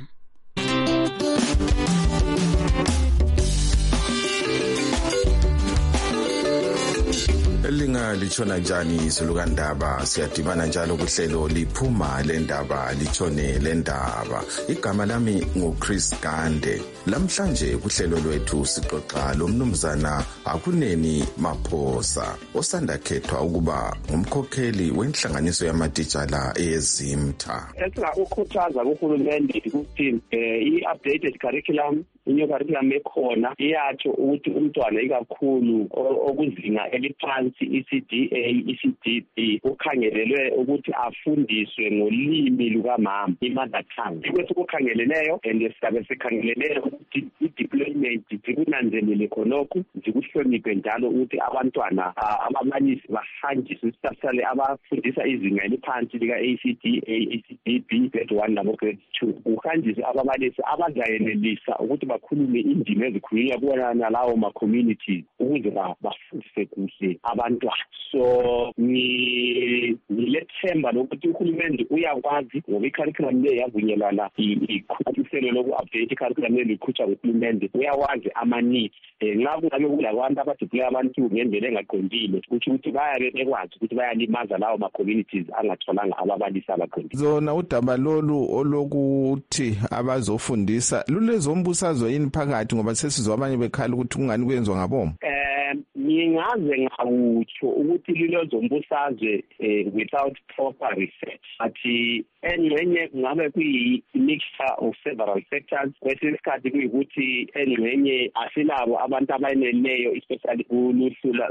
Elinga litshona njani izulukandaba, siyadibana njalo kuhlelo liphuma le ndaba litshone le ndaba. Igama lami nguChris Gande. Lamhlanje kuhlelo lwethu sixoxa lomnumzana Akuneni Maphosa osanda khethwa ukuba ngumkhokheli wenhlanganiso yamatitshala eZimta. Esla ukukhuthaza kuhulumende ukuthi i-updated curriculum inyo curriculum ekhona iyatsho ukuthi umntwana ikakhulu okuzinga eliphansi E C D A E C D B ukhangelelwe ukuthi afundiswe ngolimi lukamama i-mother tongue bese kukhangeleleyo and sizabe sikhangeleleyo ukuthi i-deployment zikunanzelele khonokho zikuhloniphe njalo ukuthi abantwana ababalisi bahanjiswe sisasale abafundisa izinga eliphansi lika A C D A E C D B grade one nabo grade two uhanjiswe ababalisi abazayenelisa ukuthi bakhulume indimi ezikhulunywa kuwona lawo ma-communities ukuze bafundise kuhle abantwana. So ngilethemba lokuthi uhulumende uyakwazi ngoba i-curriculum le yavunyelana ikhuthiselo loku-update i-curriculum le likhutshwa nguhulumende uyakwazi ama-needs nxa kungabe kulabantu abadeploya abantu ngendlela engaqondile kutsho ukuthi bayabe bekwazi ukuthi bayalimaza lawo ma-communities angatholanga ababalisi abaqondile. Zona udaba lolu olokuthi abazofundisa lulezombusazwe yini phakathi ngoba sesizwa abanye bekhala ukuthi kungani kwenziwa ngabomo? Um ngingaze ngawutsho ukuthi lilezombusazwe without proper research athi engxenye kungabe kuyi-mixture of several sectors kwesinye isikhathi kuyikuthi engxenye asilabo abantu abayeneleyo especially kuluhlula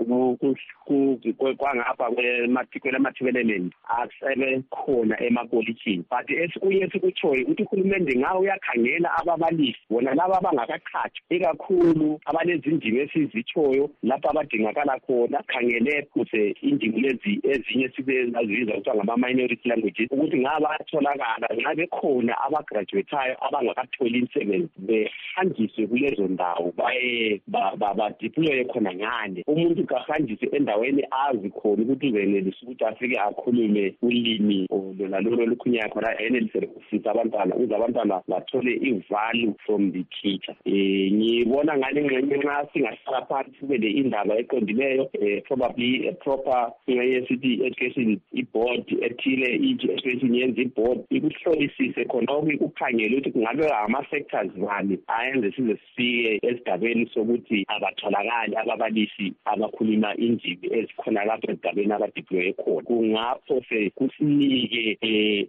kwangapha kwelamathibeleland asebe khona emakolitshini but esikunye esikutshoyo ukuthi uhulumende ngawo uyakhangela ababalisi bona laba abangakaqhatshwa ikakhulu abanezindimi esizitshoyo lapho abadingakala khona khangele phose indimi lezi ezinye sibezazibiza kuthiwa ngama-minority languages ukuthi ngaba atholakala nxa bekhona abagraduatayo abangakatholi imisebenzi behanjiswe kulezo ndawo baye badeploye khona ngane umuntu kahanjiswe endaweni azi khona ukuthi uzenelisa ukuthi afike akhulume ulimi lona lolo olukhulunywa khona enelise ukufundisa abantwana ukuze abantwana bathole i-value from the teacher. Ngibona ngale ngxenye nxa singahlala phansi kube le indaba eqondileyo probably a proper university education board ethile i-education yenza board ikuhlolisise khonokho ikukhangele ukuthi kungabe ama-sectors bani ayenze size sifike esigabeni sokuthi abatholakali ababalisi abakhuluma indimi ezikhona lapho esigabeni abadeploye khona kungapho se kusinike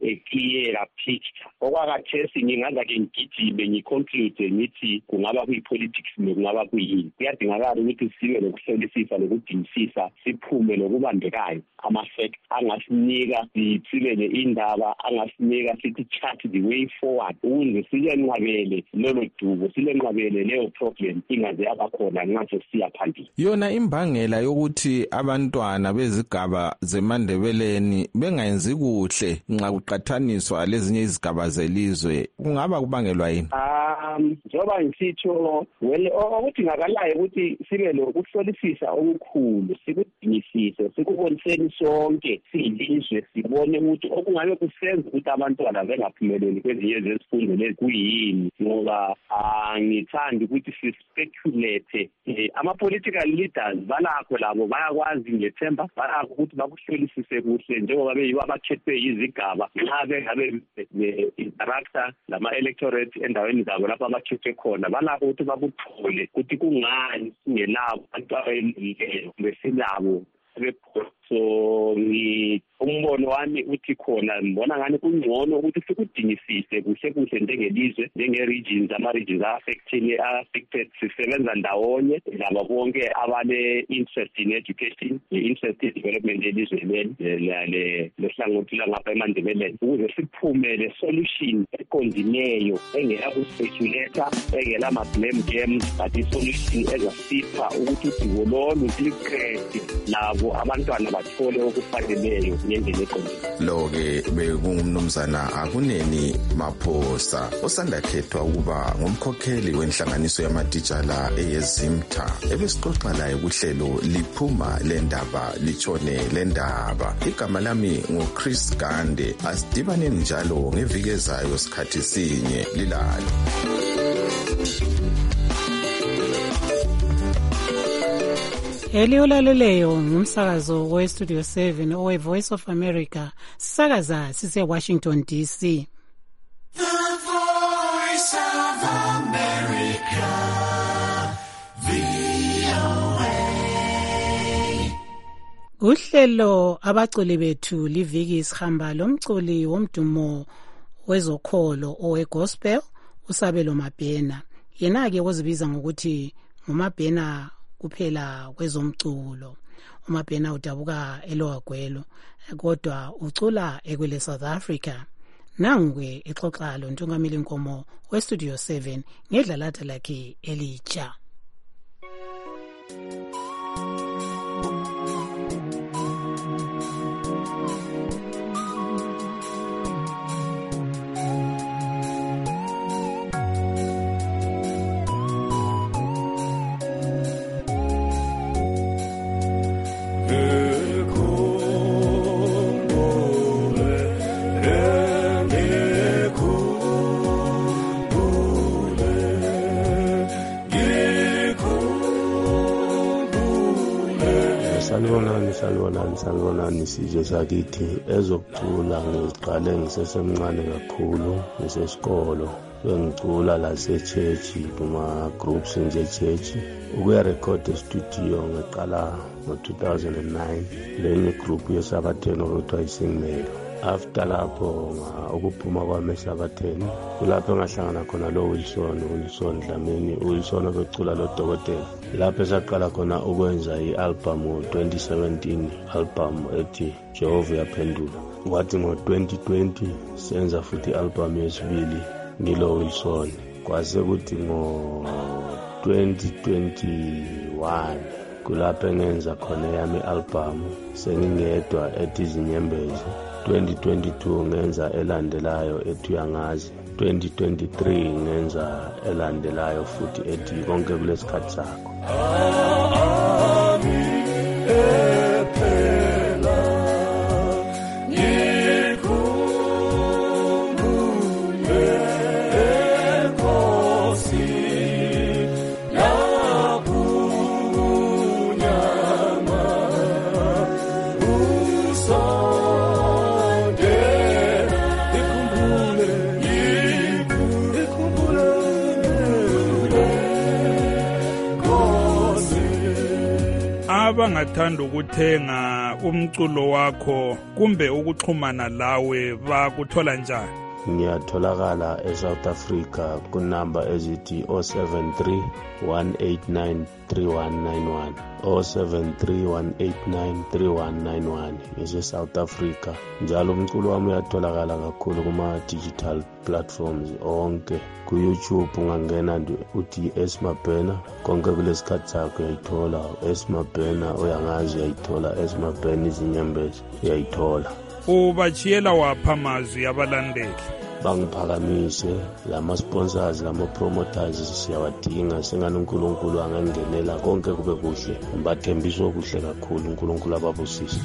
a-clear picture. Okwakathesi ngingazake ngigijime ngiconclude ngithi kungaba kuyi-politics kungaba kuyini kuyadingakala ukuthi sibe nokuhlolisisa nokudingisisa siphume nokubambekayo ama-fact angasinika sithibele indaba angasinika sithi chart the way forward ukuze silenqabele lolo dubo silenqabele leyo problem ingaze yabakhona nxa sesiya phambili. Yona imbangela yokuthi abantwana bezigaba zemandebeleni bengayenzi kuhle nxa kuqathaniswa lezinye izigaba zelizwe kungaba kubangelwa yini? Um njengoba ngisitsho well okudingakalayo ukuthi sibe lokuhlolisisa okukhulu sikudingisise sikuboniseni sonke siyilizwe sibone ukuthi okungabe kusenza ukuthi abantwana bengaphumeleli kwezinye zezifundo lezi kuyini ngoba angithandi ukuthi si-speculate ama-political leaders balakho labo bayakwazi ngethemba balakho ukuthi bakuhlolisise kuhle njengoba beyibo abakhethwe yizigaba nxa bengabe ne-interactor lama-electorate endaweni zabo lapho abakhethwe khona balakho ukuthi bakuthole ukuthi kungani singelabo abantu abayelileyo kumbe silabo so umbono wami uthi khona ngibona ngani kungcono ukuthi sikudingisise kuhle kuhle njengelizwe njenge-regions ama-regions a-affected affected sisebenza ndawonye laba bonke abane-interest in education i-interest in development yelizwe leli lehlangothi langapha emandebeleni ukuze siphume le-solution eqondileyo engela kuspekulata engela ma-blame games but i-solution ezasipha ukuthi udubo lolu likrede labo abantwana bathole okufaneleyo ngendlela eqondile. Lo-ke bekungumnumzana Akuneni Maphosa osanda khethwa ukuba ngumkhokheli wenhlanganiso yamatitshala eyezimtha ebesixoxa laye kuhlelo liphuma lendaba litshone lendaba. Igama lami nguChris Gande. Asidibane njalo ngeviki ezayo sikhathi sinye lilalo. Eliulaleleyo ngumsakazo we-Studio seven owe-Voice of America sisakaza sise-Washington D C. The Voice of America, V O A. Uhlelo abaculi bethu liviki sihamba lomculi womdumo wezokholo owe-gospel uSabelo Mabhena. yena-ke ozibiza ngokuthi ngumabhena kuphela kwezomculo. UMabhena udabuka eLower Gwelo kodwa ucula ekwele South Africa. Nangu-ke exoxa lo Ntungamili Nkomo weStudio seven ngedlalatha lakhe elitsha. Salibonani, salibonani, salibonani sizwe sakithi. Ezokucula ngiziqale ngisesemncane kakhulu ngisesikolo. Ngicula la se-church kuma groups nje church. Ukuya record e-studio ngiqala ngo-two thousand nine. Lenye group yesabatheni okuthiwa iSingmelo. After lapho ukuphuma kwami esabatheni kulapho engahlangana khona lo Wilson Wilson Dlamini Wilson obecula lo Dokotela. Lapho esaqala khona ukwenza i-album twenty seventeen album ethi Jehova Yaphendula. Kwathi ngo twenty twenty senza futhi album yesibili ngilo Wilson. Kwase kuthi ngo twenty twenty-one kulapho engenza khona yami album sengingedwa ethi Zinyembezi. twenty twenty-two ngenza elandelayo ethi Uyangazi. twenty twenty-three ngenza elandelayo futhi ethi Konke Kulesikhathi Sakho. abangathanda ukuthenga umculo wakho kumbe ukuxhumana lawe bakuthola njani? Ngiyatholakala eSouth Africa kunamba ezithi oh seven three, one eight nine, three one nine one oh seven three, one eight nine, three one nine one ise South Africa. Njalo umculo wami uyatholakala kakhulu kuma digital platforms onke. Ku YouTube ungangena uthi Esmabhena Konke Kulesikhathi Sakho uyayithola. Esmabhena Uyangazi uyayithola. Esmabhena Izinyembezi uyayithola. Ubachiyela wapha amazwi abalandeli? Bangiphakamise lama sponsors lama promoters siyawadinga sengani uNkulunkulu angangenela konke kube kuhle. Ngibathembisa okuhle kakhulu uNkulunkulu ababusise.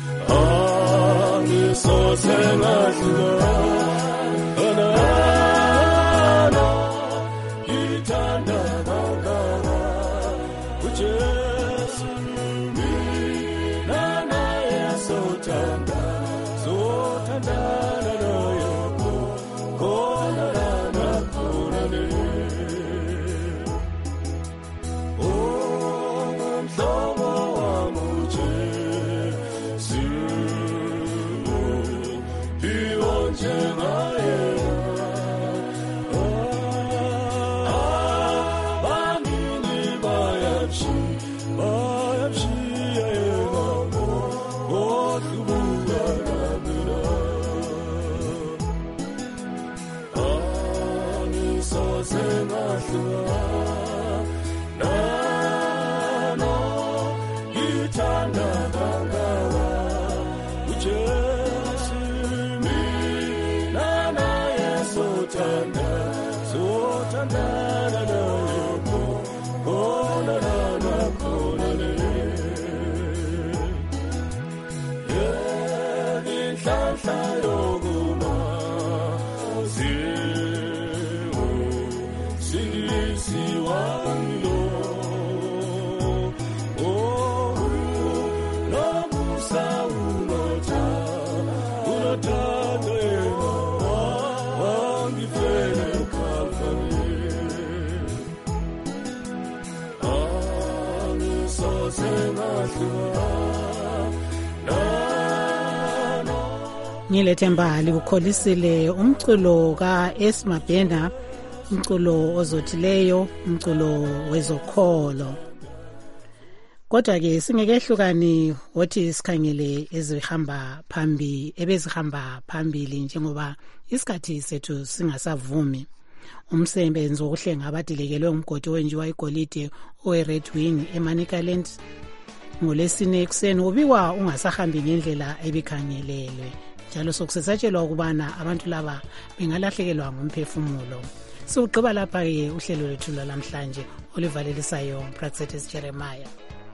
Ngilethemba likukholisile umculo ka Esmabhena umculo ozothileyo, umculo wezokholo. Kodwa ke singekehlukani wothi sikhangele ezihamba phambi ebezihamba phambili njengoba isikhathi sethu singasavumi. Umsebenzi wokuhlenga abadilekelwe umgodi owenziwa igolide owe-Red Wing eManicaland ngolesine ekuseni ubikwa ungasahambi ngendlela ebikhangelelwe, njalo sokusesatshelwa ukubana abantu laba bengalahlekelwa ngumphefumulo. Siwugqiba lapha-ke uhlelo lwethu lwalamhlanje olivalelisayo Praxetes Jeremiah.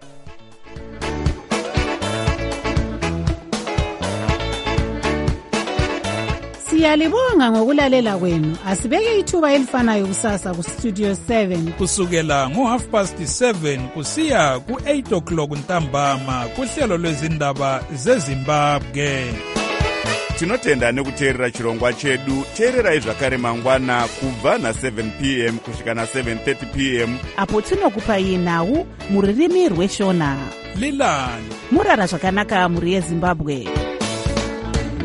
Siyalibonga ngokulalela kwenu. Asibeke ithuba elifanayo kusasa ku Studio seven kusukela ngo half past seven kusiya ku eight o'clock ntambama kuhlelo lwezindaba zeZimbabwe. Tinotenda nekuteerera chirongwa chedu. Teererai zvakare mangwana kubva na seven p m kusvika na seven thirty p m apo tinokupai nhau muririmi rweshona. Lilani murara zvakanaka muri yeZimbabwe.